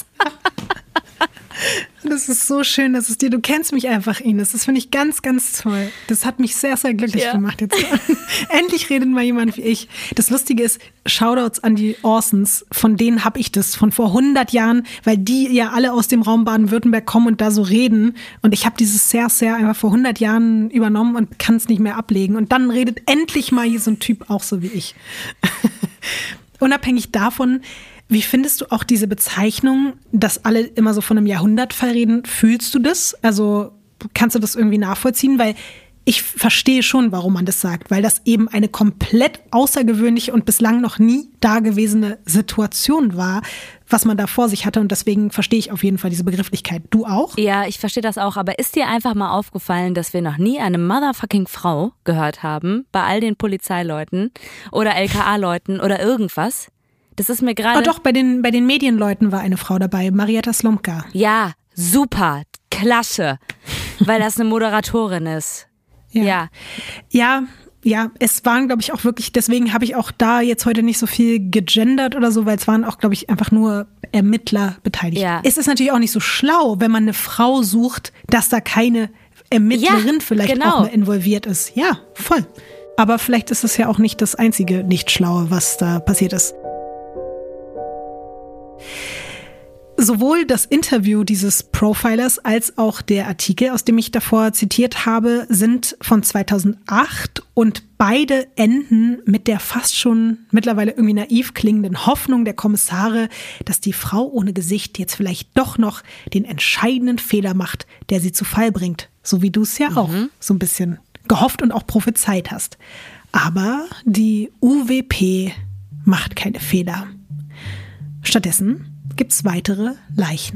Das ist so schön, dass es dir, du kennst mich einfach, Ines. Das finde ich ganz, ganz toll. Das hat mich sehr, sehr glücklich ja. gemacht jetzt. Endlich redet mal jemand wie ich. Das Lustige ist, Shoutouts an die Orsons, von denen habe ich das von vor hundert Jahren, weil die ja alle aus dem Raum Baden-Württemberg kommen und da so reden. Und ich habe dieses sehr, sehr einfach vor hundert Jahren übernommen und kann es nicht mehr ablegen. Und dann redet endlich mal hier so ein Typ auch so wie ich. Unabhängig davon, wie findest du auch diese Bezeichnung, dass alle immer so von einem Jahrhundertfall reden? Fühlst du das? Also kannst du das irgendwie nachvollziehen? Weil ich verstehe schon, warum man das sagt, weil das eben eine komplett außergewöhnliche und bislang noch nie dagewesene Situation war, was man da vor sich hatte. Und deswegen verstehe ich auf jeden Fall diese Begrifflichkeit. Du auch? Ja, ich verstehe das auch. Aber ist dir einfach mal aufgefallen, dass wir noch nie eine motherfucking Frau gehört haben bei all den Polizeileuten oder L K A-Leuten oder irgendwas? Das ist mir gerade... Oh doch, bei den, bei den Medienleuten war eine Frau dabei, Marietta Slomka. Ja, super, klasse, weil das eine Moderatorin ist. Ja. Ja, ja, ja, es waren, glaube ich, auch wirklich, deswegen habe ich auch da jetzt heute nicht so viel gegendert oder so, weil es waren auch, glaube ich, einfach nur Ermittler beteiligt. Ja. Es ist natürlich auch nicht so schlau, wenn man eine Frau sucht, dass da keine Ermittlerin Ja, vielleicht genau. auch mehr involviert ist. Ja, voll. Aber vielleicht ist es ja auch nicht das einzige Nicht-Schlaue, was da passiert ist. Sowohl das Interview dieses Profilers als auch der Artikel, aus dem ich davor zitiert habe, sind von zweitausendacht und beide enden mit der fast schon mittlerweile irgendwie naiv klingenden Hoffnung der Kommissare, dass die Frau ohne Gesicht jetzt vielleicht doch noch den entscheidenden Fehler macht, der sie zu Fall bringt. So wie du es ja auch so ein bisschen gehofft und auch prophezeit hast. Aber die U W P macht keine Fehler. Stattdessen gibt's weitere Leichen.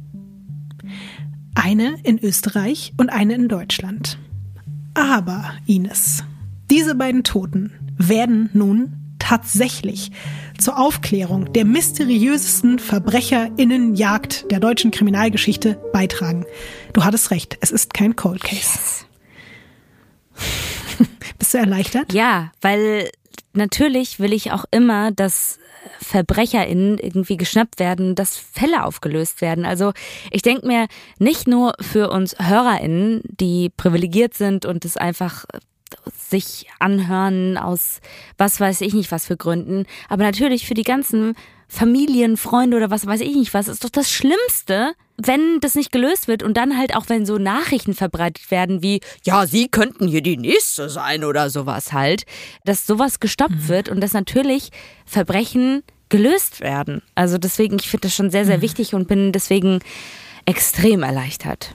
Eine in Österreich und eine in Deutschland. Aber, Ines, diese beiden Toten werden nun tatsächlich zur Aufklärung der mysteriösesten VerbrecherInnenjagd der deutschen Kriminalgeschichte beitragen. Du hattest recht, es ist kein Cold Case. Bist du erleichtert? ja, weil natürlich will ich auch immer, dass VerbrecherInnen irgendwie geschnappt werden, dass Fälle aufgelöst werden. Also ich denke mir, nicht nur für uns HörerInnen, die privilegiert sind und es einfach sich anhören aus was weiß ich nicht was für Gründen, aber natürlich für die ganzen Familien, Freunde oder was weiß ich nicht was, ist doch das Schlimmste, wenn das nicht gelöst wird und dann halt auch, wenn so Nachrichten verbreitet werden wie, ja, Sie könnten hier die Nächste sein oder sowas halt, dass sowas gestoppt mhm. wird und dass natürlich Verbrechen gelöst werden. Also deswegen, ich finde das schon sehr, sehr mhm. wichtig und bin deswegen extrem erleichtert.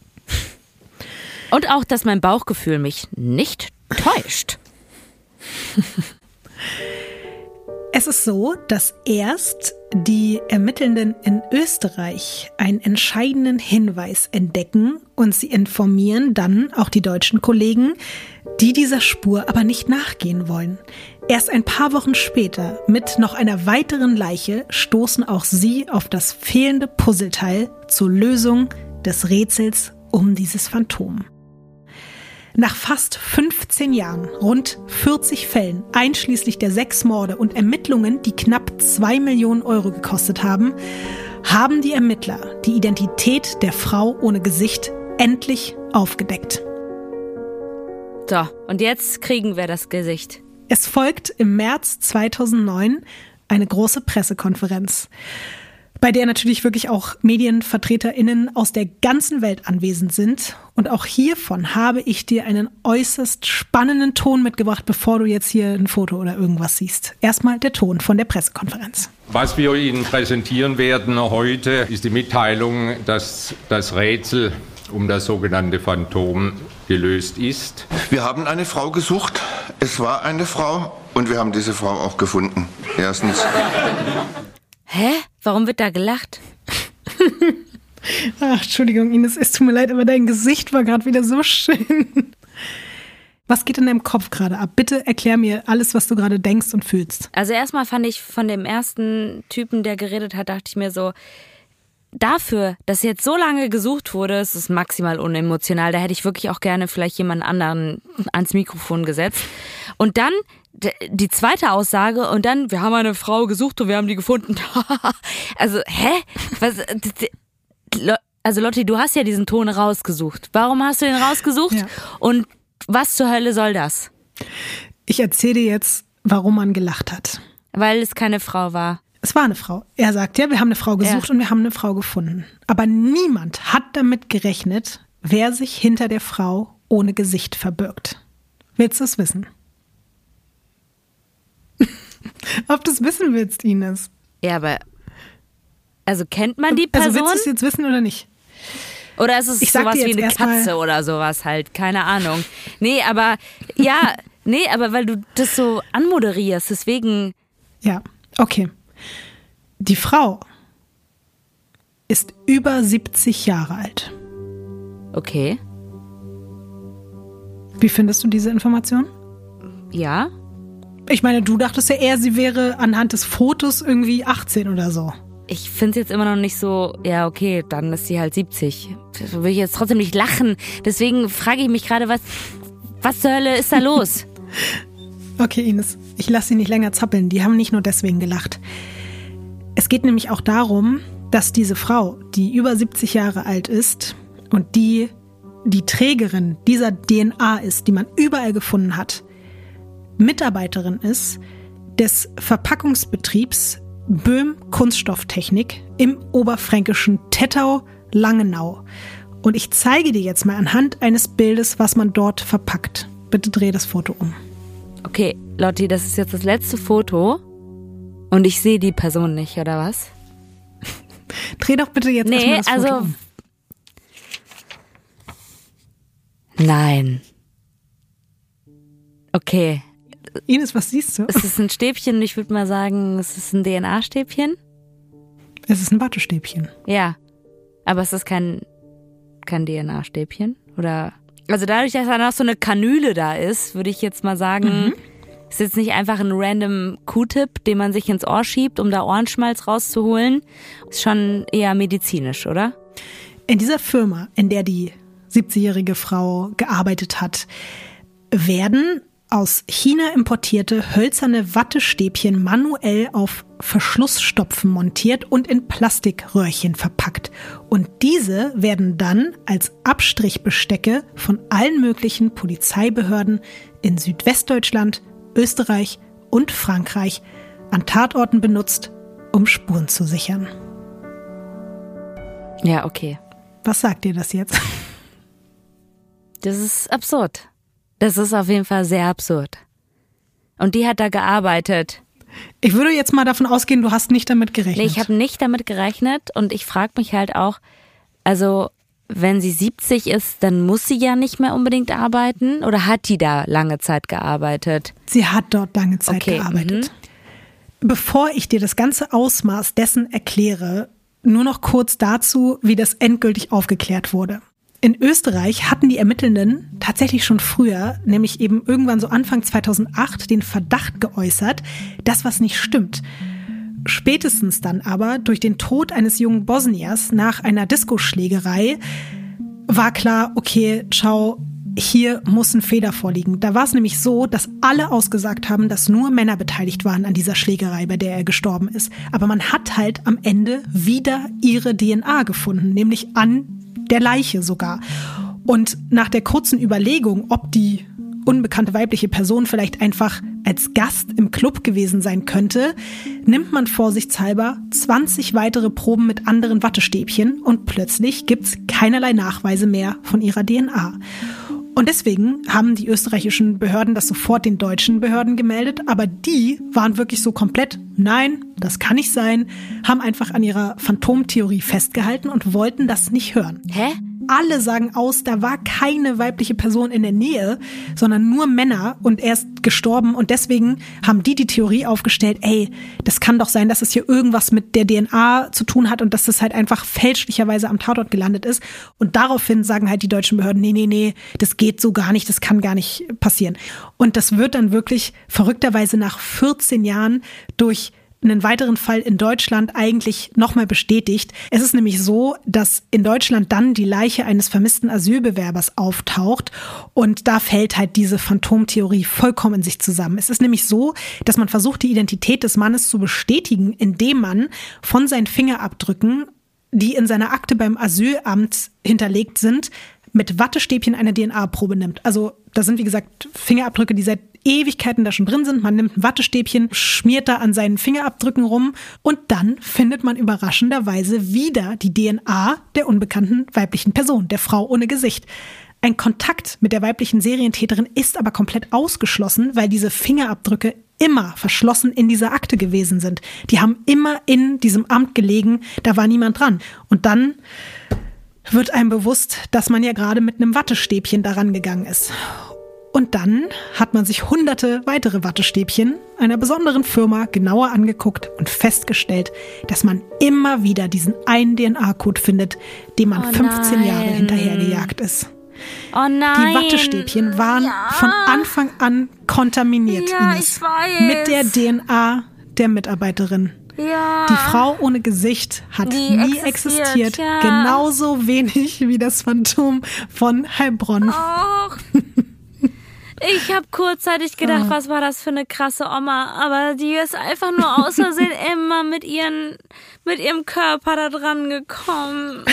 Und auch, dass mein Bauchgefühl mich nicht täuscht. Es ist so, dass erst die Ermittelnden in Österreich einen entscheidenden Hinweis entdecken und sie informieren dann auch die deutschen Kollegen, die dieser Spur aber nicht nachgehen wollen. Erst ein paar Wochen später, mit noch einer weiteren Leiche, stoßen auch sie auf das fehlende Puzzleteil zur Lösung des Rätsels um dieses Phantom. Nach fast fünfzehn Jahren, rund vierzig Fällen, einschließlich der sechs Morde und Ermittlungen, die knapp zwei Millionen Euro gekostet haben, haben die Ermittler die Identität der Frau ohne Gesicht endlich aufgedeckt. So, und jetzt kriegen wir das Gesicht. Es folgt im März zweitausendneun eine große Pressekonferenz, bei der natürlich wirklich auch MedienvertreterInnen aus der ganzen Welt anwesend sind. Und auch hiervon habe ich dir einen äußerst spannenden Ton mitgebracht, bevor du jetzt hier ein Foto oder irgendwas siehst. Erstmal der Ton von der Pressekonferenz. Was wir Ihnen präsentieren werden heute, ist die Mitteilung, dass das Rätsel um das sogenannte Phantom gelöst ist. Wir haben eine Frau gesucht. Es war eine Frau und wir haben diese Frau auch gefunden. Erstens. Hä? Warum wird da gelacht? Ach, Entschuldigung, Ines, es tut mir leid, aber dein Gesicht war gerade wieder so schön. Was geht in deinem Kopf gerade ab? Bitte erklär mir alles, was du gerade denkst und fühlst. Also erstmal fand ich von dem ersten Typen, der geredet hat, dachte ich mir so, dafür, dass jetzt so lange gesucht wurde, ist es maximal unemotional. Da hätte ich wirklich auch gerne vielleicht jemand anderen ans Mikrofon gesetzt. Und dann die zweite Aussage und dann, wir haben eine Frau gesucht und wir haben die gefunden. Also, hä? Was? Also Lotti, du hast ja diesen Ton rausgesucht. Warum hast du den rausgesucht? Ja. Und was zur Hölle soll das? Ich erzähle dir jetzt, warum man gelacht hat. Weil es keine Frau war. Es war eine Frau. Er sagt, ja, wir haben eine Frau gesucht ja. und wir haben eine Frau gefunden. Aber niemand hat damit gerechnet, wer sich hinter der Frau ohne Gesicht verbirgt. Willst du es wissen? Ob du es wissen willst, Ines. Ja, aber also kennt man die Person? Also willst du es jetzt wissen oder nicht? Oder ist es Ich sag sowas dir wie jetzt eine erst mal- Katze oder sowas halt? Keine Ahnung. Nee, aber ja, nee, aber weil du das so anmoderierst, deswegen. Ja, okay. Die Frau ist über siebzig Jahre alt. Okay. Wie findest du diese Information? Ja. Ich meine, du dachtest ja eher, sie wäre anhand des Fotos irgendwie achtzehn oder so. Ich finde es jetzt immer noch nicht so, ja okay, dann ist sie halt siebzig. Da will ich jetzt trotzdem nicht lachen. Deswegen frage ich mich gerade, was, was zur Hölle ist da los? Okay, Ines, ich lasse sie nicht länger zappeln. Die haben nicht nur deswegen gelacht. Es geht nämlich auch darum, dass diese Frau, die über siebzig Jahre alt ist und die die Trägerin dieser D N A ist, die man überall gefunden hat, Mitarbeiterin ist des Verpackungsbetriebs Böhm Kunststofftechnik im oberfränkischen Tettau-Langenau. Und ich zeige dir jetzt mal anhand eines Bildes, was man dort verpackt. Bitte dreh das Foto um. Okay, Lotti, das ist jetzt das letzte Foto und ich sehe die Person nicht, oder was? Dreh doch bitte jetzt nee, erstmal das Foto also, um. Nein. Okay. Ines, was siehst du? Es ist ein Stäbchen und ich würde mal sagen, es ist ein D N A-Stäbchen. Es ist ein Wattestäbchen. Ja, aber es ist kein, kein D N A-Stäbchen. Oder, also dadurch, dass da noch so eine Kanüle da ist, würde ich jetzt mal sagen, mhm. ist jetzt nicht einfach ein random Q-Tip, den man sich ins Ohr schiebt, um da Ohrenschmalz rauszuholen. Ist schon eher medizinisch, oder? In dieser Firma, in der die siebzigjährige Frau gearbeitet hat, werden aus China importierte hölzerne Wattestäbchen manuell auf Verschlussstopfen montiert und in Plastikröhrchen verpackt. Und diese werden dann als Abstrichbestecke von allen möglichen Polizeibehörden in Südwestdeutschland, Österreich und Frankreich an Tatorten benutzt, um Spuren zu sichern. Ja, okay. Was sagt dir das jetzt? Das ist absurd. Das ist auf jeden Fall sehr absurd. Und die hat da gearbeitet. Ich würde jetzt mal davon ausgehen, du hast nicht damit gerechnet. Nee, ich habe nicht damit gerechnet und ich frage mich halt auch, also wenn sie siebzig ist, dann muss sie ja nicht mehr unbedingt arbeiten oder hat die da lange Zeit gearbeitet? Sie hat dort lange Zeit okay, gearbeitet. Mhm. Bevor ich dir das ganze Ausmaß dessen erkläre, nur noch kurz dazu, wie das endgültig aufgeklärt wurde. In Österreich hatten die Ermittelnden tatsächlich schon früher, nämlich eben irgendwann so Anfang zweitausendacht, den Verdacht geäußert, dass was nicht stimmt. Spätestens dann aber durch den Tod eines jungen Bosniers nach einer Diskoschlägerei war klar, okay, ciao, hier muss ein Fehler vorliegen. Da war es nämlich so, dass alle ausgesagt haben, dass nur Männer beteiligt waren an dieser Schlägerei, bei der er gestorben ist. Aber man hat halt am Ende wieder ihre D N A gefunden, nämlich an der Leiche sogar. Und nach der kurzen Überlegung, ob die unbekannte weibliche Person vielleicht einfach als Gast im Club gewesen sein könnte, nimmt man vorsichtshalber zwanzig weitere Proben mit anderen Wattestäbchen und plötzlich gibt's keinerlei Nachweise mehr von ihrer D N A. Und deswegen haben die österreichischen Behörden das sofort den deutschen Behörden gemeldet, aber die waren wirklich so komplett, nein, das kann nicht sein, haben einfach an ihrer Phantomtheorie festgehalten und wollten das nicht hören. Hä? Alle sagen aus, da war keine weibliche Person in der Nähe, sondern nur Männer und er ist gestorben und deswegen haben die die Theorie aufgestellt, ey, das kann doch sein, dass es hier irgendwas mit der D N A zu tun hat und dass das halt einfach fälschlicherweise am Tatort gelandet ist und daraufhin sagen halt die deutschen Behörden, nee, nee, nee, das geht so gar nicht, das kann gar nicht passieren. Und das wird dann wirklich verrückterweise nach vierzehn Jahren durch einen weiteren Fall in Deutschland eigentlich nochmal bestätigt. Es ist nämlich so, dass in Deutschland dann die Leiche eines vermissten Asylbewerbers auftaucht und da fällt halt diese Phantomtheorie vollkommen in sich zusammen. Es ist nämlich so, dass man versucht, die Identität des Mannes zu bestätigen, indem man von seinen Fingerabdrücken, die in seiner Akte beim Asylamt hinterlegt sind, mit Wattestäbchen eine D N A-Probe nimmt. Also da sind, wie gesagt, Fingerabdrücke, die seit Ewigkeiten da schon drin sind. Man nimmt ein Wattestäbchen, schmiert da an seinen Fingerabdrücken rum und dann findet man überraschenderweise wieder die D N A der unbekannten weiblichen Person, der Frau ohne Gesicht. Ein Kontakt mit der weiblichen Serientäterin ist aber komplett ausgeschlossen, weil diese Fingerabdrücke immer verschlossen in dieser Akte gewesen sind. Die haben immer in diesem Amt gelegen, da war niemand dran. Und dann wird einem bewusst, dass man ja gerade mit einem Wattestäbchen daran gegangen ist. Und dann hat man sich hunderte weitere Wattestäbchen einer besonderen Firma genauer angeguckt und festgestellt, dass man immer wieder diesen einen D N A-Code findet, dem man Oh fünfzehn nein. Jahre hinterhergejagt ist. Oh nein. Die Wattestäbchen waren Ja. von Anfang an kontaminiert, Ja, Ines, ich weiß. mit der D N A der Mitarbeiterin. Ja. Die Frau ohne Gesicht hat Die nie existiert, existiert, ja. genauso wenig wie das Phantom von Heilbronn. Och. Ich habe kurzzeitig gedacht, was war das für eine krasse Oma, aber die ist einfach nur aus Versehen immer mit, ihren, mit ihrem Körper da dran gekommen.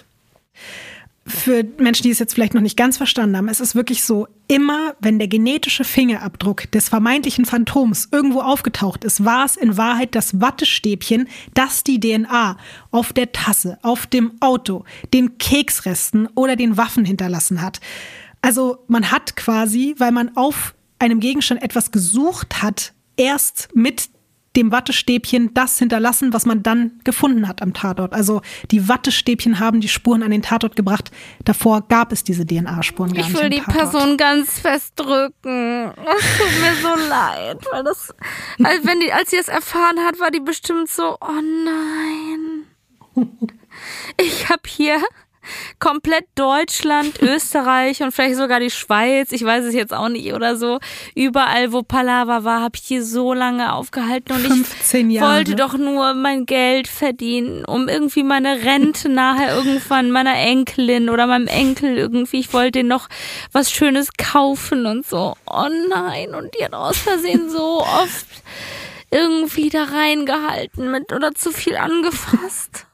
Für Menschen, die es jetzt vielleicht noch nicht ganz verstanden haben, es ist wirklich so, immer wenn der genetische Fingerabdruck des vermeintlichen Phantoms irgendwo aufgetaucht ist, war es in Wahrheit das Wattestäbchen, das die D N A auf der Tasse, auf dem Auto, den Keksresten oder den Waffen hinterlassen hat. Also man hat quasi, weil man auf einem Gegenstand etwas gesucht hat, erst mit dem Wattestäbchen das hinterlassen, was man dann gefunden hat am Tatort. Also die Wattestäbchen haben die Spuren an den Tatort gebracht. Davor gab es diese D N A-Spuren gar Ich nicht will am die Tatort. Person ganz fest drücken. Es tut mir so leid, weil das, als wenn die, als sie es erfahren hat, war die bestimmt so, oh nein. Ich habe hier komplett Deutschland, Österreich und vielleicht sogar die Schweiz, ich weiß es jetzt auch nicht oder so, überall wo Palaver war, habe ich hier so lange aufgehalten und fünfzehn ich Jahre. wollte doch nur mein Geld verdienen, um irgendwie meine Rente nachher irgendwann meiner Enkelin oder meinem Enkel irgendwie, ich wollte denen noch was Schönes kaufen und so. Oh nein, und die hat aus Versehen so oft irgendwie da reingehalten mit oder zu viel angefasst.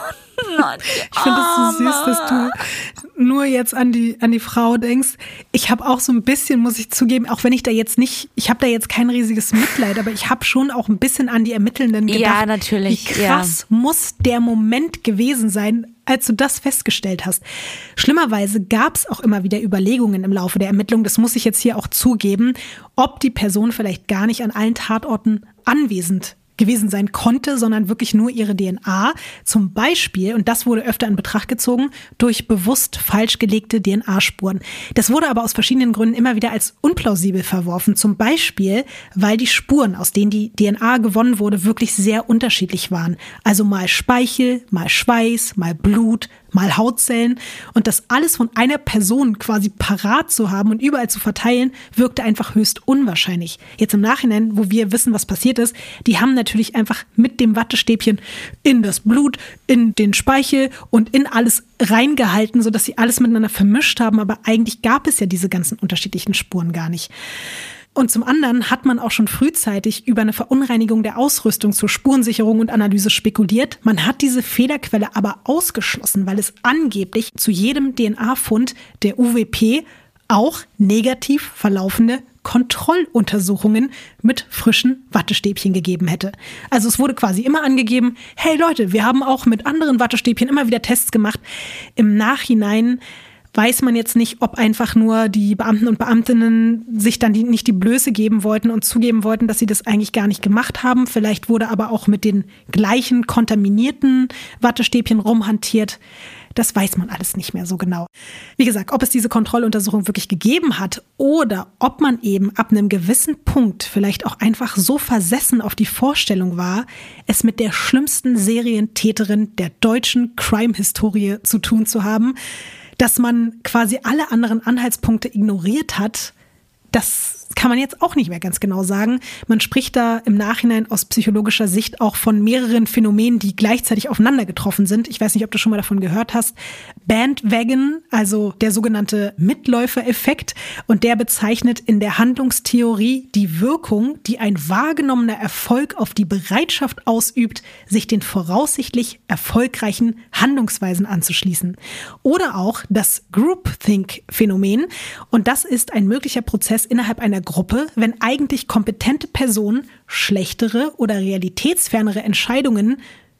Nein, Ich finde es so süß, dass du nur jetzt an die, an die Frau denkst. Ich habe auch so ein bisschen, muss ich zugeben, auch wenn ich da jetzt nicht, ich habe da jetzt kein riesiges Mitleid, aber ich habe schon auch ein bisschen an die Ermittelnden gedacht. Ja, natürlich, Wie krass muss der Moment gewesen sein, als du das festgestellt hast. Schlimmerweise gab es auch immer wieder Überlegungen im Laufe der Ermittlung, das muss ich jetzt hier auch zugeben, ob die Person vielleicht gar nicht an allen Tatorten anwesend gewesen sein konnte, sondern wirklich nur ihre D N A. Zum Beispiel, und das wurde öfter in Betracht gezogen, durch bewusst falsch gelegte D N A-Spuren. Das wurde aber aus verschiedenen Gründen immer wieder als unplausibel verworfen. Zum Beispiel, weil die Spuren, aus denen die D N A gewonnen wurde, wirklich sehr unterschiedlich waren. Also mal Speichel, mal Schweiß, mal Blut, mal Hautzellen. Und das alles von einer Person quasi parat zu haben und überall zu verteilen, wirkte einfach höchst unwahrscheinlich. Jetzt im Nachhinein, wo wir wissen, was passiert ist, die haben natürlich einfach mit dem Wattestäbchen in das Blut, in den Speichel und in alles reingehalten, sodass sie alles miteinander vermischt haben. Aber eigentlich gab es ja diese ganzen unterschiedlichen Spuren gar nicht. Und zum anderen hat man auch schon frühzeitig über eine Verunreinigung der Ausrüstung zur Spurensicherung und Analyse spekuliert. Man hat diese Fehlerquelle aber ausgeschlossen, weil es angeblich zu jedem D N A-Fund der U W P auch negativ verlaufende Kontrolluntersuchungen mit frischen Wattestäbchen gegeben hätte. Also es wurde quasi immer angegeben, hey Leute, wir haben auch mit anderen Wattestäbchen immer wieder Tests gemacht. Im Nachhinein weiß man jetzt nicht, ob einfach nur die Beamten und Beamtinnen sich dann die, nicht die Blöße geben wollten und zugeben wollten, dass sie das eigentlich gar nicht gemacht haben. Vielleicht wurde aber auch mit den gleichen kontaminierten Wattestäbchen rumhantiert. Das weiß man alles nicht mehr so genau. Wie gesagt, ob es diese Kontrolluntersuchung wirklich gegeben hat oder ob man eben ab einem gewissen Punkt vielleicht auch einfach so versessen auf die Vorstellung war, es mit der schlimmsten Serientäterin der deutschen Crime-Historie zu tun zu haben, dass man quasi alle anderen Anhaltspunkte ignoriert hat, das kann man jetzt auch nicht mehr ganz genau sagen. Man spricht da im Nachhinein aus psychologischer Sicht auch von mehreren Phänomenen, die gleichzeitig aufeinander getroffen sind. Ich weiß nicht, ob du schon mal davon gehört hast. Bandwagon, also der sogenannte Mitläufereffekt. Und der bezeichnet in der Handlungstheorie die Wirkung, die ein wahrgenommener Erfolg auf die Bereitschaft ausübt, sich den voraussichtlich erfolgreichen Handlungsweisen anzuschließen. Oder auch das Groupthink-Phänomen. Und das ist ein möglicher Prozess innerhalb einer Gruppe, wenn eigentlich kompetente Personen schlechtere oder realitätsfernere Entscheidungen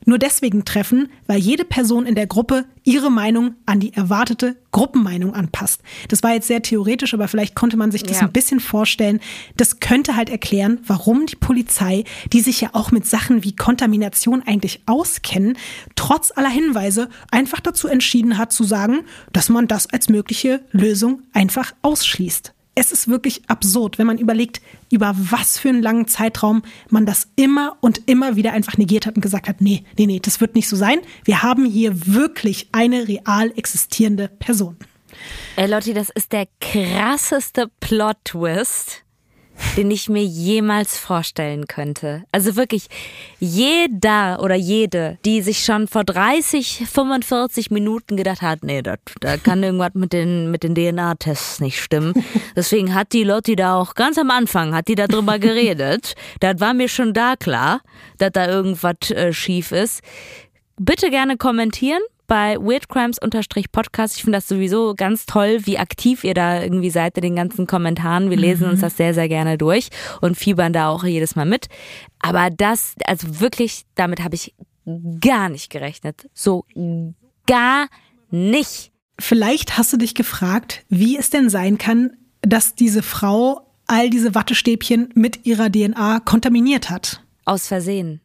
nur deswegen treffen, weil jede Person in der Gruppe ihre Meinung an die erwartete Gruppenmeinung anpasst. Das war jetzt sehr theoretisch, aber vielleicht konnte man sich das ja. ein bisschen vorstellen. Das könnte halt erklären, warum die Polizei, die sich ja auch mit Sachen wie Kontamination eigentlich auskennen, trotz aller Hinweise einfach dazu entschieden hat zu sagen, dass man das als mögliche Lösung einfach ausschließt. Es ist wirklich absurd, wenn man überlegt, über was für einen langen Zeitraum man das immer und immer wieder einfach negiert hat und gesagt hat, nee, nee, nee, das wird nicht so sein. Wir haben hier wirklich eine real existierende Person. Ey, Lotti, das ist der krasseste Plot-Twist, den ich mir jemals vorstellen könnte. Also wirklich, jeder oder jede, die sich schon vor dreißig, fünfundvierzig Minuten gedacht hat, nee, da, da kann irgendwas mit den, mit den D N A-Tests nicht stimmen. Deswegen hat die Lotti da auch ganz am Anfang, hat die da drüber geredet. Das war mir schon da klar, dass da irgendwas äh, schief ist. Bitte gerne kommentieren bei weirdcrimes-podcast. Ich finde das sowieso ganz toll, wie aktiv ihr da irgendwie seid in den ganzen Kommentaren. Wir lesen mhm. uns das sehr, sehr gerne durch und fiebern da auch jedes Mal mit. Aber das, also wirklich, damit habe ich gar nicht gerechnet. So gar nicht. Vielleicht hast du dich gefragt, wie es denn sein kann, dass diese Frau all diese Wattestäbchen mit ihrer D N A kontaminiert hat. Aus Versehen.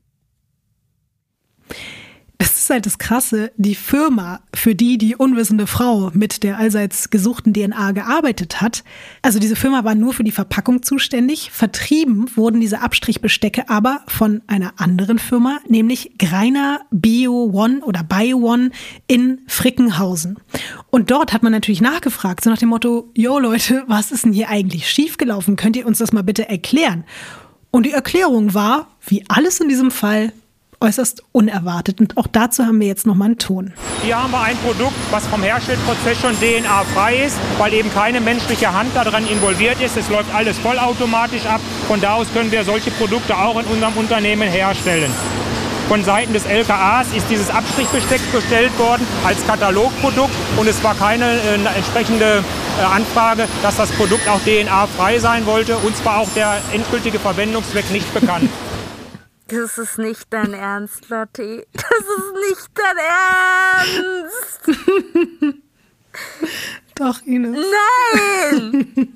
Das ist halt das Krasse, die Firma, für die die unwissende Frau mit der allseits gesuchten D N A gearbeitet hat, also diese Firma war nur für die Verpackung zuständig, vertrieben wurden diese Abstrichbestecke aber von einer anderen Firma, nämlich Greiner Bio One oder Bio One in Frickenhausen. Und dort hat man natürlich nachgefragt, so nach dem Motto, yo Leute, was ist denn hier eigentlich schiefgelaufen? Könnt ihr uns das mal bitte erklären? Und die Erklärung war, wie alles in diesem Fall, äußerst unerwartet. Und auch dazu haben wir jetzt nochmal einen Ton. Hier haben wir ein Produkt, was vom Herstellprozess schon D N A-frei ist, weil eben keine menschliche Hand daran involviert ist. Es läuft alles vollautomatisch ab. Von da aus können wir solche Produkte auch in unserem Unternehmen herstellen. Von Seiten des L K As ist dieses Abstrichbesteck bestellt worden als Katalogprodukt und es war keine äh, entsprechende äh, Anfrage, dass das Produkt auch D N A-frei sein wollte. Uns war auch der endgültige Verwendungszweck nicht bekannt. Das ist nicht dein Ernst, Lotti. Das ist nicht dein Ernst. Doch, Ines. Nein!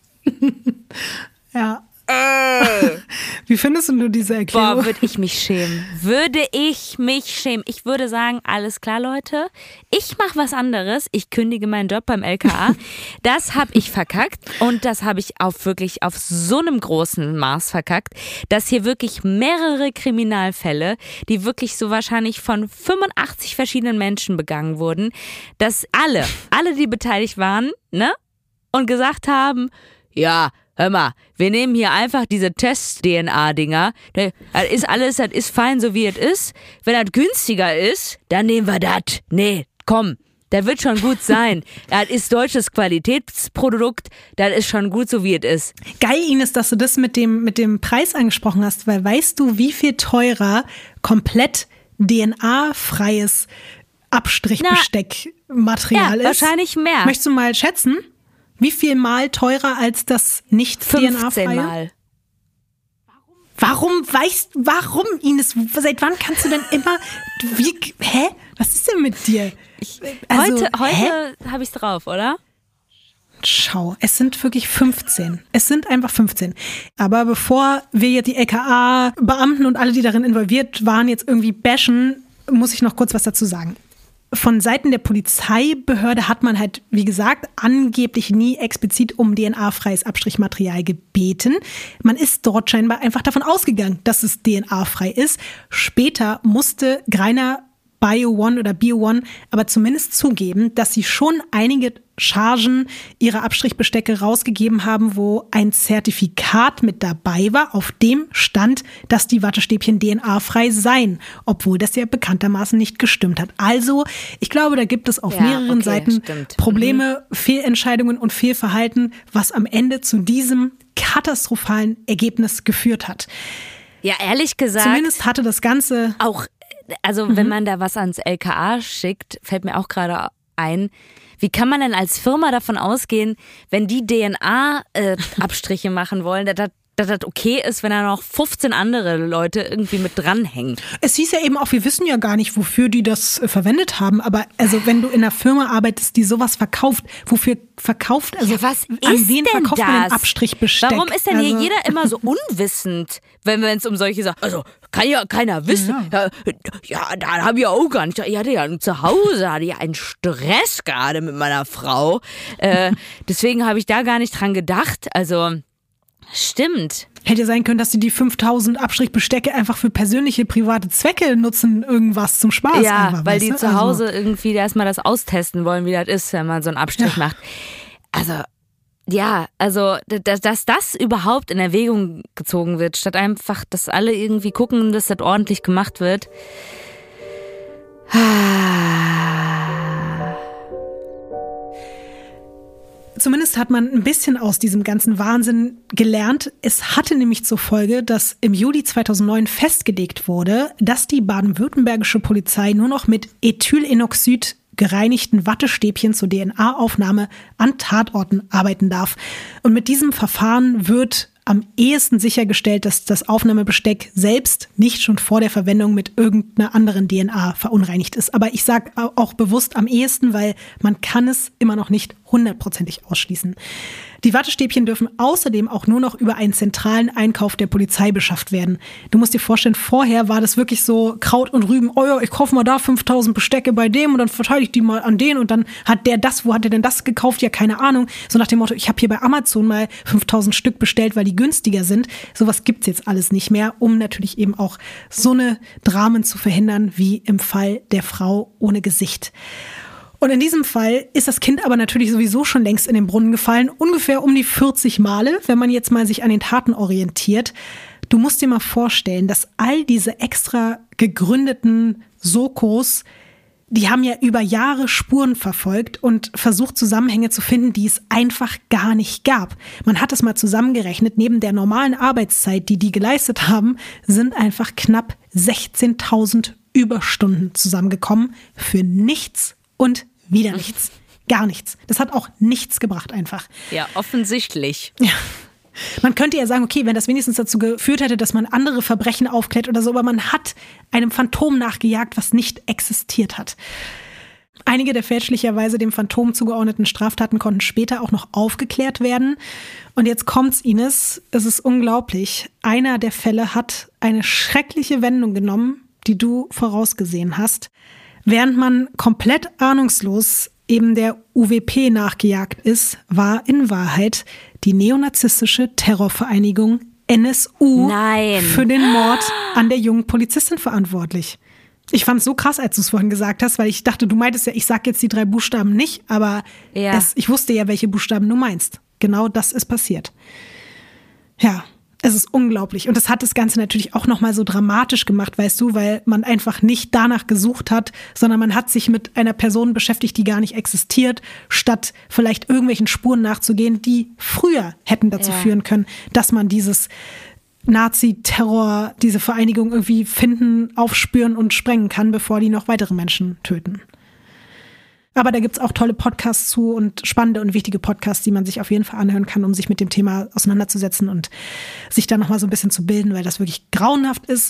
Ja. Ey! Wie findest du diese Erklärung? Boah, würde ich mich schämen. Würde ich mich schämen. Ich würde sagen, alles klar, Leute. Ich mache was anderes. Ich kündige meinen Job beim L K A. Das habe ich verkackt. Und das habe ich auf wirklich auf so einem großen Maß verkackt, dass hier wirklich mehrere Kriminalfälle, die wirklich so wahrscheinlich von fünfundachtzig verschiedenen Menschen begangen wurden, dass alle, alle, die beteiligt waren, ne, und gesagt haben, ja, hör mal, wir nehmen hier einfach diese Test-D N A-Dinger. Das ist alles, das ist fein, so wie es ist. Wenn das günstiger ist, dann nehmen wir das. Nee, komm, das wird schon gut sein. Das ist deutsches Qualitätsprodukt, das ist schon gut, so wie es ist. Geil, Ines, dass du das mit dem, mit dem Preis angesprochen hast, weil weißt du, wie viel teurer komplett D N A-freies Abstrichbesteckmaterial ja, ist? Wahrscheinlich mehr. Möchtest du mal schätzen? Wie viel Mal teurer als das nicht-D N A-freie? fünfzehn Mal. Warum weißt, warum, Ines? Seit wann kannst du denn immer, wie, hä? Was ist denn mit dir? Also, heute heute habe ich es drauf, oder? Schau, es sind wirklich fünfzehn. Es sind einfach fünfzehn. Aber bevor wir jetzt die L K A-Beamten und alle, die darin involviert waren, jetzt irgendwie bashen, muss ich noch kurz was dazu sagen. Von Seiten der Polizeibehörde hat man halt, wie gesagt, angeblich nie explizit um D N A-freies Abstrichmaterial gebeten. Man ist dort scheinbar einfach davon ausgegangen, dass es D N A-frei ist. Später musste Greiner Bio One oder Bio One aber zumindest zugeben, dass sie schon einige Chargen ihrer Abstrichbestecke rausgegeben haben, wo ein Zertifikat mit dabei war, auf dem stand, dass die Wattestäbchen D N A-frei seien, obwohl das ja bekanntermaßen nicht gestimmt hat. Also, ich glaube, da gibt es auf ja, mehreren okay, Seiten stimmt. Probleme, mhm. Fehlentscheidungen und Fehlverhalten, was am Ende zu diesem katastrophalen Ergebnis geführt hat. Ja, ehrlich gesagt. Zumindest hatte das Ganze auch, also mhm. wenn man da was ans L K A schickt, fällt mir auch gerade ein, wie kann man denn als Firma davon ausgehen, wenn die D N A-Abstriche äh, machen wollen, dass, dass das okay ist, wenn da noch fünfzehn andere Leute irgendwie mit dranhängen. Es hieß ja eben auch, wir wissen ja gar nicht, wofür die das äh, verwendet haben, aber also wenn du in einer Firma arbeitest, die sowas verkauft, wofür verkauft, also ja, was an ist wen denn verkauft das? man den Abstrichbesteck? Warum ist denn also, hier jeder immer so unwissend, wenn es um solche Sachen, also kann ja keiner wissen. Ja, ja da habe ich ja auch gar nicht, ich hatte ja zu Hause, hatte ja einen Stress gerade mit meiner Frau, äh, deswegen habe ich da gar nicht dran gedacht, also stimmt. Hätte sein können, dass sie die fünftausend Abstrichbestecke einfach für persönliche, private Zwecke nutzen, irgendwas zum Spaß. Ja, einfach, weil die du? zu Hause also irgendwie erstmal das austesten wollen, wie das ist, wenn man so einen Abstrich ja. macht. Also, ja, also, dass, dass das überhaupt in Erwägung gezogen wird, statt einfach, dass alle irgendwie gucken, dass das ordentlich gemacht wird. Zumindest hat man ein bisschen aus diesem ganzen Wahnsinn gelernt. Es hatte nämlich zur Folge, dass im Juli zweitausendneun festgelegt wurde, dass die baden-württembergische Polizei nur noch mit Ethylenoxid gereinigten Wattestäbchen zur D N A-Aufnahme an Tatorten arbeiten darf. Und mit diesem Verfahren wird am ehesten sichergestellt, dass das Aufnahmebesteck selbst nicht schon vor der Verwendung mit irgendeiner anderen D N A verunreinigt ist. Aber ich sage auch bewusst am ehesten, weil man kann es immer noch nicht hundertprozentig ausschließen. Die Wattestäbchen dürfen außerdem auch nur noch über einen zentralen Einkauf der Polizei beschafft werden. Du musst dir vorstellen, vorher war das wirklich so Kraut und Rüben. Oh ja, ich kaufe mal da fünftausend Bestecke bei dem und dann verteile ich die mal an den und dann hat der das, wo hat der denn das gekauft? Ja, keine Ahnung. So nach dem Motto, ich habe hier bei Amazon mal fünftausend Stück bestellt, weil die günstiger sind. Sowas gibt's jetzt alles nicht mehr, um natürlich eben auch so eine Dramen zu verhindern, wie im Fall der Frau ohne Gesicht. Und in diesem Fall ist das Kind aber natürlich sowieso schon längst in den Brunnen gefallen, ungefähr um die vierzig Male, wenn man jetzt mal sich an den Taten orientiert. Du musst dir mal vorstellen, dass all diese extra gegründeten Sokos, die haben ja über Jahre Spuren verfolgt und versucht, Zusammenhänge zu finden, die es einfach gar nicht gab. Man hat es mal zusammengerechnet, neben der normalen Arbeitszeit, die die geleistet haben, sind einfach knapp sechzehntausend Überstunden zusammengekommen für nichts und wieder nichts. Gar nichts. Das hat auch nichts gebracht einfach. Ja, offensichtlich. Ja. Man könnte ja sagen, okay, wenn das wenigstens dazu geführt hätte, dass man andere Verbrechen aufklärt oder so, aber man hat einem Phantom nachgejagt, was nicht existiert hat. Einige der fälschlicherweise dem Phantom zugeordneten Straftaten konnten später auch noch aufgeklärt werden. Und jetzt kommt's, Ines, es ist unglaublich. Einer der Fälle hat eine schreckliche Wendung genommen, die du vorausgesehen hast. Während man komplett ahnungslos eben der U W P nachgejagt ist, war in Wahrheit die neonazistische Terrorvereinigung N S U Nein. für den Mord an der jungen Polizistin verantwortlich. Ich fand es so krass, als du es vorhin gesagt hast, weil ich dachte, du meintest ja, ich sag jetzt die drei Buchstaben nicht, aber ja. es, ich wusste ja, welche Buchstaben du meinst. Genau das ist passiert. Ja. Es ist unglaublich. Und das hat das Ganze natürlich auch nochmal so dramatisch gemacht, weißt du, weil man einfach nicht danach gesucht hat, sondern man hat sich mit einer Person beschäftigt, die gar nicht existiert, statt vielleicht irgendwelchen Spuren nachzugehen, die früher hätten dazu ja. führen können, dass man dieses Nazi-Terror, diese Vereinigung irgendwie finden, aufspüren und sprengen kann, bevor die noch weitere Menschen töten. Aber da gibt's auch tolle Podcasts zu und spannende und wichtige Podcasts, die man sich auf jeden Fall anhören kann, um sich mit dem Thema auseinanderzusetzen und sich da nochmal so ein bisschen zu bilden, weil das wirklich grauenhaft ist.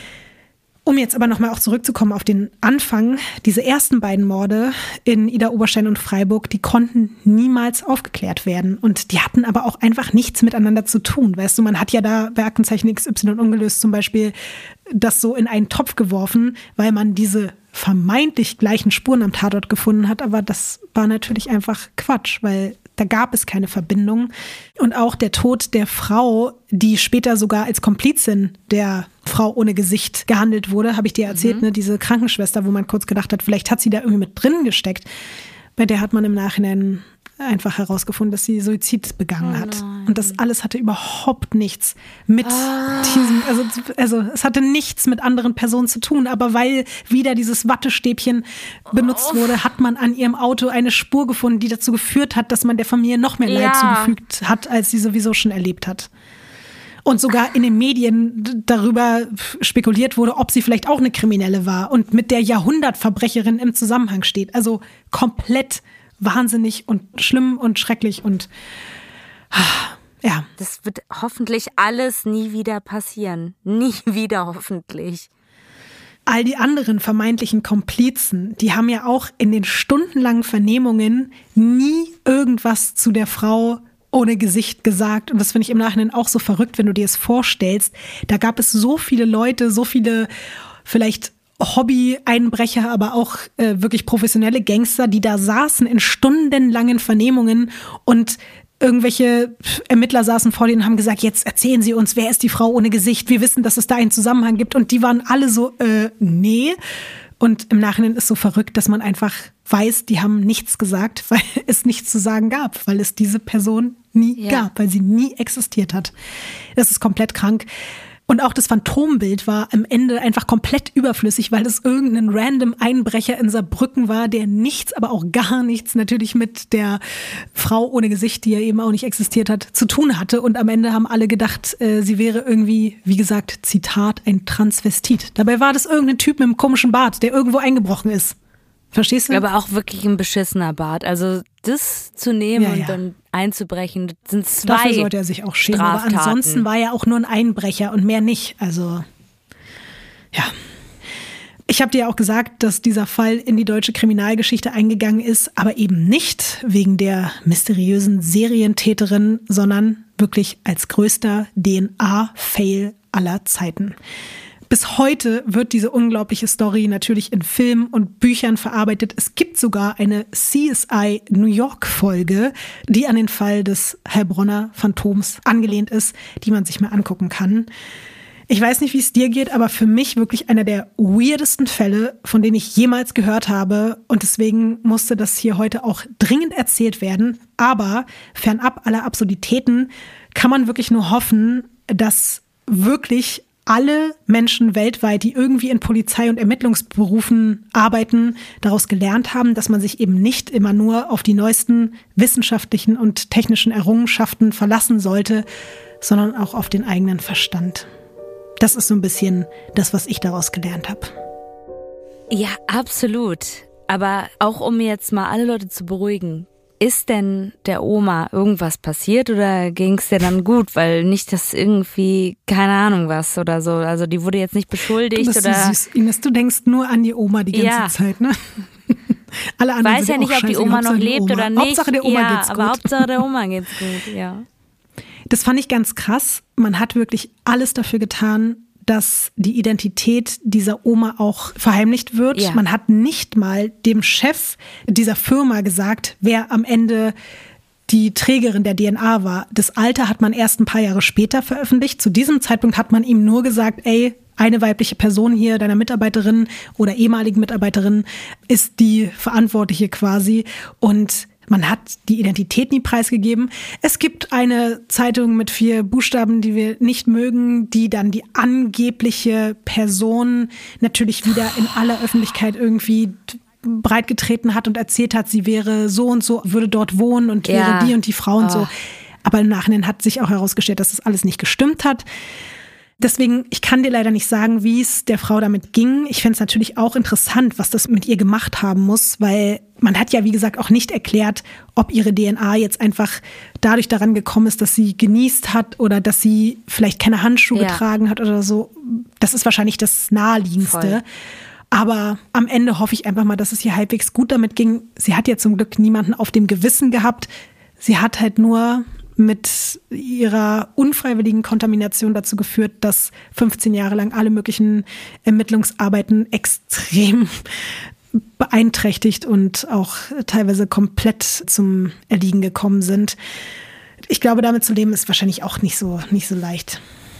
Um jetzt aber nochmal auch zurückzukommen auf den Anfang, diese ersten beiden Morde in Idar-Oberstein und Freiburg, die konnten niemals aufgeklärt werden. Und die hatten aber auch einfach nichts miteinander zu tun. Weißt du, man hat ja da bei Aktenzeichen X Y ungelöst zum Beispiel das so in einen Topf geworfen, weil man diese vermeintlich gleichen Spuren am Tatort gefunden hat. Aber das war natürlich einfach Quatsch, weil da gab es keine Verbindung. Und auch der Tod der Frau, die später sogar als Komplizin der Frau ohne Gesicht gehandelt wurde, habe ich dir erzählt, mhm. ne? Diese Krankenschwester, wo man kurz gedacht hat, vielleicht hat sie da irgendwie mit drin gesteckt. Bei der hat man im Nachhinein einfach herausgefunden, dass sie Suizid begangen oh hat. Und das alles hatte überhaupt nichts mit ah. diesem, also, also es hatte nichts mit anderen Personen zu tun, aber weil wieder dieses Wattestäbchen benutzt oh. wurde, hat man an ihrem Auto eine Spur gefunden, die dazu geführt hat, dass man der Familie noch mehr Leid ja. zugefügt hat, als sie sowieso schon erlebt hat. Und sogar in den Medien darüber spekuliert wurde, ob sie vielleicht auch eine Kriminelle war und mit der Jahrhundertverbrecherin im Zusammenhang steht. Also komplett wahnsinnig und schlimm und schrecklich und Ja. Das wird hoffentlich alles nie wieder passieren. Nie wieder hoffentlich. All die anderen vermeintlichen Komplizen, die haben ja auch in den stundenlangen Vernehmungen nie irgendwas zu der Frau ohne Gesicht gesagt. Und das finde ich im Nachhinein auch so verrückt, wenn du dir es vorstellst. Da gab es so viele Leute, so viele vielleicht Hobby-Einbrecher, aber auch äh, wirklich professionelle Gangster, die da saßen in stundenlangen Vernehmungen und irgendwelche Ermittler saßen vor denen und haben gesagt, jetzt erzählen Sie uns, wer ist die Frau ohne Gesicht? Wir wissen, dass es da einen Zusammenhang gibt. Und die waren alle so, äh, nee. Und im Nachhinein ist so verrückt, dass man einfach weiß, die haben nichts gesagt, weil es nichts zu sagen gab, weil es diese Person nie ja. gab, weil sie nie existiert hat. Das ist komplett krank. Und auch das Phantombild war am Ende einfach komplett überflüssig, weil es irgendein random Einbrecher in Saarbrücken war, der nichts, aber auch gar nichts natürlich mit der Frau ohne Gesicht, die ja eben auch nicht existiert hat, zu tun hatte. Und am Ende haben alle gedacht, äh, sie wäre irgendwie, wie gesagt, Zitat, ein Transvestit. Dabei war das irgendein Typ mit einem komischen Bart, der irgendwo eingebrochen ist. Verstehst du? Aber auch wirklich ein beschissener Bart. Also das zu nehmen ja, ja. und dann einzubrechen, das sind zwei Dafür sollte er sich auch schämen. Straftaten. Aber ansonsten war er auch nur ein Einbrecher und mehr nicht. Also, ja. Ich habe dir ja auch gesagt, dass dieser Fall in die deutsche Kriminalgeschichte eingegangen ist, aber eben nicht wegen der mysteriösen Serientäterin, sondern wirklich als größter D N A-Fail aller Zeiten. Bis heute wird diese unglaubliche Story natürlich in Filmen und Büchern verarbeitet. Es gibt sogar eine C S I New York Folge, die an den Fall des Heilbronner Phantoms angelehnt ist, die man sich mal angucken kann. Ich weiß nicht, wie es dir geht, aber für mich wirklich einer der weirdesten Fälle, von denen ich jemals gehört habe. Und deswegen musste das hier heute auch dringend erzählt werden. Aber fernab aller Absurditäten kann man wirklich nur hoffen, dass wirklich alle Menschen weltweit, die irgendwie in Polizei- und Ermittlungsberufen arbeiten, daraus gelernt haben, dass man sich eben nicht immer nur auf die neuesten wissenschaftlichen und technischen Errungenschaften verlassen sollte, sondern auch auf den eigenen Verstand. Das ist so ein bisschen das, was ich daraus gelernt habe. Ja, absolut. Aber auch um jetzt mal alle Leute zu beruhigen, ist denn der Oma irgendwas passiert oder ging es dir dann gut? Weil nicht, dass irgendwie, keine Ahnung was oder so, also die wurde jetzt nicht beschuldigt. Du bist oder so süß, Ines, du denkst nur an die Oma die ganze ja. Zeit, ne? Alle anderen weiß ja nicht, ob die Oma noch lebt Oma. oder nicht. Hauptsache der Oma ja, geht's gut. aber Hauptsache der Oma geht's gut, ja. Das fand ich ganz krass. Man hat wirklich alles dafür getan, dass die Identität dieser Oma auch verheimlicht wird. Ja. Man hat nicht mal dem Chef dieser Firma gesagt, wer am Ende die Trägerin der D N A war. Das Alter hat man erst ein paar Jahre später veröffentlicht. Zu diesem Zeitpunkt hat man ihm nur gesagt, ey, eine weibliche Person hier, deiner Mitarbeiterin oder ehemaligen Mitarbeiterin, ist die Verantwortliche quasi. Und man hat die Identität nie preisgegeben. Es gibt eine Zeitung mit vier Buchstaben, die wir nicht mögen, die dann die angebliche Person natürlich wieder in aller Öffentlichkeit irgendwie breitgetreten hat und erzählt hat, sie wäre so und so, würde dort wohnen und wäre ja. die und die Frau und oh. so. Aber im Nachhinein hat sich auch herausgestellt, dass das alles nicht gestimmt hat. Deswegen, ich kann dir leider nicht sagen, wie es der Frau damit ging. Ich fände es natürlich auch interessant, was das mit ihr gemacht haben muss, weil man hat ja, wie gesagt, auch nicht erklärt, ob ihre D N A jetzt einfach dadurch daran gekommen ist, dass sie genießt hat oder dass sie vielleicht keine Handschuhe ja. getragen hat oder so. Das ist wahrscheinlich das Naheliegendste. Voll. Aber am Ende hoffe ich einfach mal, dass es ihr halbwegs gut damit ging. Sie hat ja zum Glück niemanden auf dem Gewissen gehabt. Sie hat halt nur mit ihrer unfreiwilligen Kontamination dazu geführt, dass fünfzehn Jahre lang alle möglichen Ermittlungsarbeiten extrem beeinträchtigt und auch teilweise komplett zum Erliegen gekommen sind. Ich glaube, damit zu leben ist wahrscheinlich auch nicht so, nicht so leicht.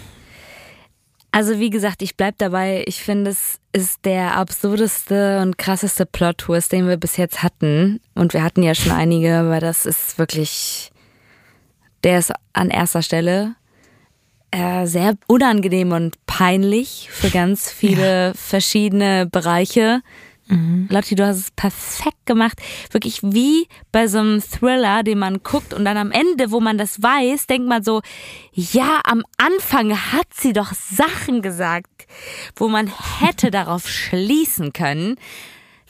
Also wie gesagt, ich bleib dabei. Ich finde, es ist der absurdeste und krasseste Plot-Twist, den wir bis jetzt hatten. Und wir hatten ja schon einige, aber das ist wirklich... Der ist an erster Stelle äh, sehr unangenehm und peinlich für ganz viele ja. verschiedene Bereiche. Mhm. Lotti, du hast es perfekt gemacht. Wirklich wie bei so einem Thriller, den man guckt und dann am Ende, wo man das weiß, denkt man so, ja, am Anfang hat sie doch Sachen gesagt, wo man hätte darauf schließen können.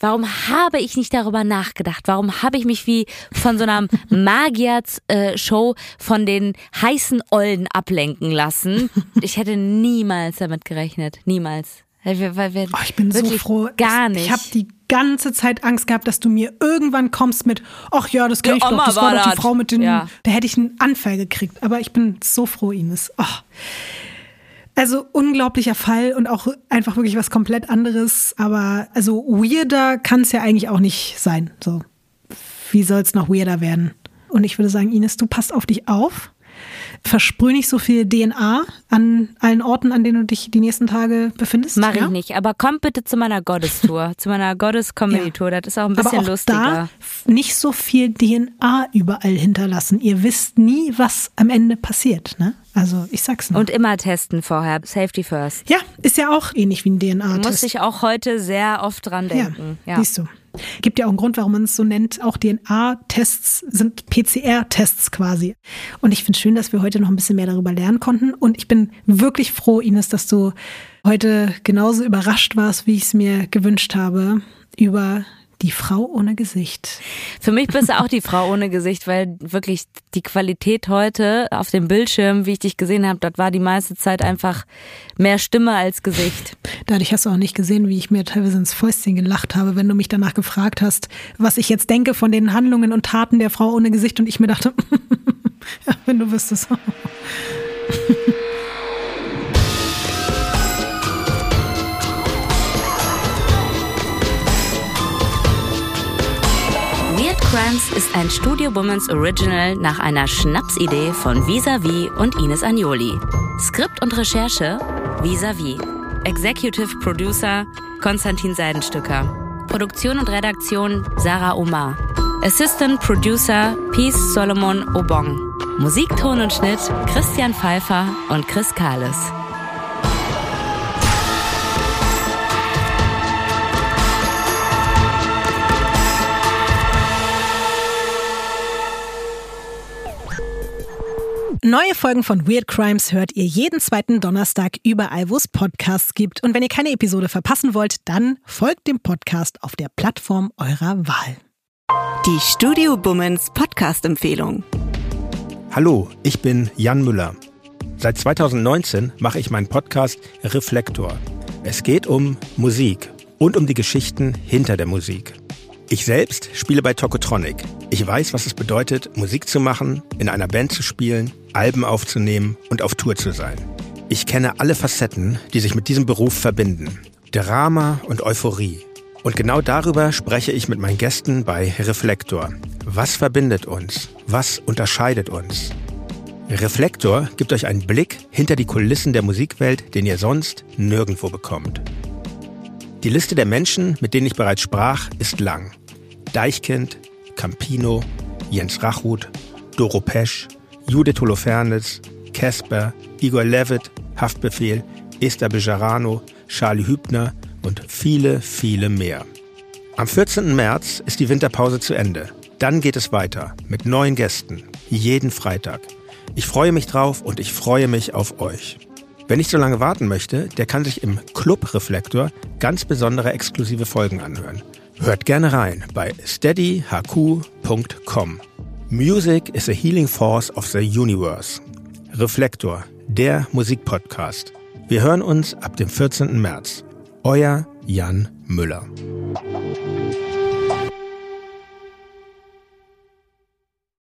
warum habe ich nicht darüber nachgedacht? Warum habe ich mich wie von so einer Magier-Show von den heißen Ollen ablenken lassen? Ich hätte niemals damit gerechnet. Niemals. Weil wir, wir oh, ich bin so froh. Gar nicht. Ich habe die ganze Zeit Angst gehabt, dass du mir irgendwann kommst mit, ach ja, das kenne ich doch, das war doch die Frau mit den, ja. Da hätte ich einen Anfall gekriegt. Aber ich bin so froh, Ines. Oh. Also unglaublicher Fall und auch einfach wirklich was komplett anderes. Aber also weirder kann es ja eigentlich auch nicht sein. So, wie soll es noch weirder werden? Und ich würde sagen, Ines, du passt auf dich auf. Versprüh nicht so viel D N A an allen Orten, an denen du dich die nächsten Tage befindest. Mach ja? ich nicht, aber komm bitte zu meiner Goddess-Tour, zu meiner Goddess-Comedy-Tour, das ist auch ein bisschen aber auch lustiger. Da nicht so viel D N A überall hinterlassen. Ihr wisst nie, was am Ende passiert, ne? Also ich sag's nur. Und immer testen vorher, Safety first. Ja, ist ja auch ähnlich wie ein D N A-Test. Muss ich auch heute sehr oft dran denken. Ja, ja. Siehst du. Gibt ja auch einen Grund, warum man es so nennt. Auch D N A-Tests sind P C R-Tests quasi. Und ich finde es schön, dass wir heute noch ein bisschen mehr darüber lernen konnten. Und ich bin wirklich froh, Ines, dass du heute genauso überrascht warst, wie ich es mir gewünscht habe, über die Frau ohne Gesicht. Für mich bist du auch die Frau ohne Gesicht, weil wirklich die Qualität heute auf dem Bildschirm, wie ich dich gesehen habe, dort war die meiste Zeit einfach mehr Stimme als Gesicht. Dadurch hast du auch nicht gesehen, wie ich mir teilweise ins Fäustchen gelacht habe, wenn du mich danach gefragt hast, was ich jetzt denke von den Handlungen und Taten der Frau ohne Gesicht und ich mir dachte, ja, wenn du wüsstest. Weird Crimes ist ein Studio Womans Original nach einer Schnapsidee von Vis-a-vis und Ines Agnoli. Skript und Recherche Vis-a-vis. Executive Producer Konstantin Seidenstücker. Produktion und Redaktion Sarah Omar. Assistant Producer Peace Solomon Obong. Musik, Ton und Schnitt Christian Pfeiffer und Chris Kahles. Neue Folgen von Weird Crimes hört ihr jeden zweiten Donnerstag überall, wo es Podcasts gibt. Und wenn ihr keine Episode verpassen wollt, dann folgt dem Podcast auf der Plattform eurer Wahl. Die Studio Womans Podcast-Empfehlung. Hallo, ich bin Jan Müller. Seit zweitausendneunzehn mache ich meinen Podcast Reflektor. Es geht um Musik und um die Geschichten hinter der Musik. Ich selbst spiele bei Tokotronic. Ich weiß, was es bedeutet, Musik zu machen, in einer Band zu spielen, Alben aufzunehmen und auf Tour zu sein. Ich kenne alle Facetten, die sich mit diesem Beruf verbinden. Drama und Euphorie. Und genau darüber spreche ich mit meinen Gästen bei Reflektor. Was verbindet uns? Was unterscheidet uns? Reflektor gibt euch einen Blick hinter die Kulissen der Musikwelt, den ihr sonst nirgendwo bekommt. Die Liste der Menschen, mit denen ich bereits sprach, ist lang. Deichkind, Campino, Jens Rachut, Doro Pesch, Judith Holofernes, Casper, Igor Levit, Haftbefehl, Esther Bejarano, Charlie Hübner und viele, viele mehr. Am vierzehnten März ist die Winterpause zu Ende. Dann geht es weiter mit neuen Gästen, jeden Freitag. Ich freue mich drauf und ich freue mich auf euch. Wer nicht so lange warten möchte, der kann sich im Club Reflektor ganz besondere exklusive Folgen anhören. Hört gerne rein bei steady h q punkt com. Music is a healing force of the universe. Reflektor, der Musikpodcast. Wir hören uns ab dem vierzehnten März. Euer Jan Müller.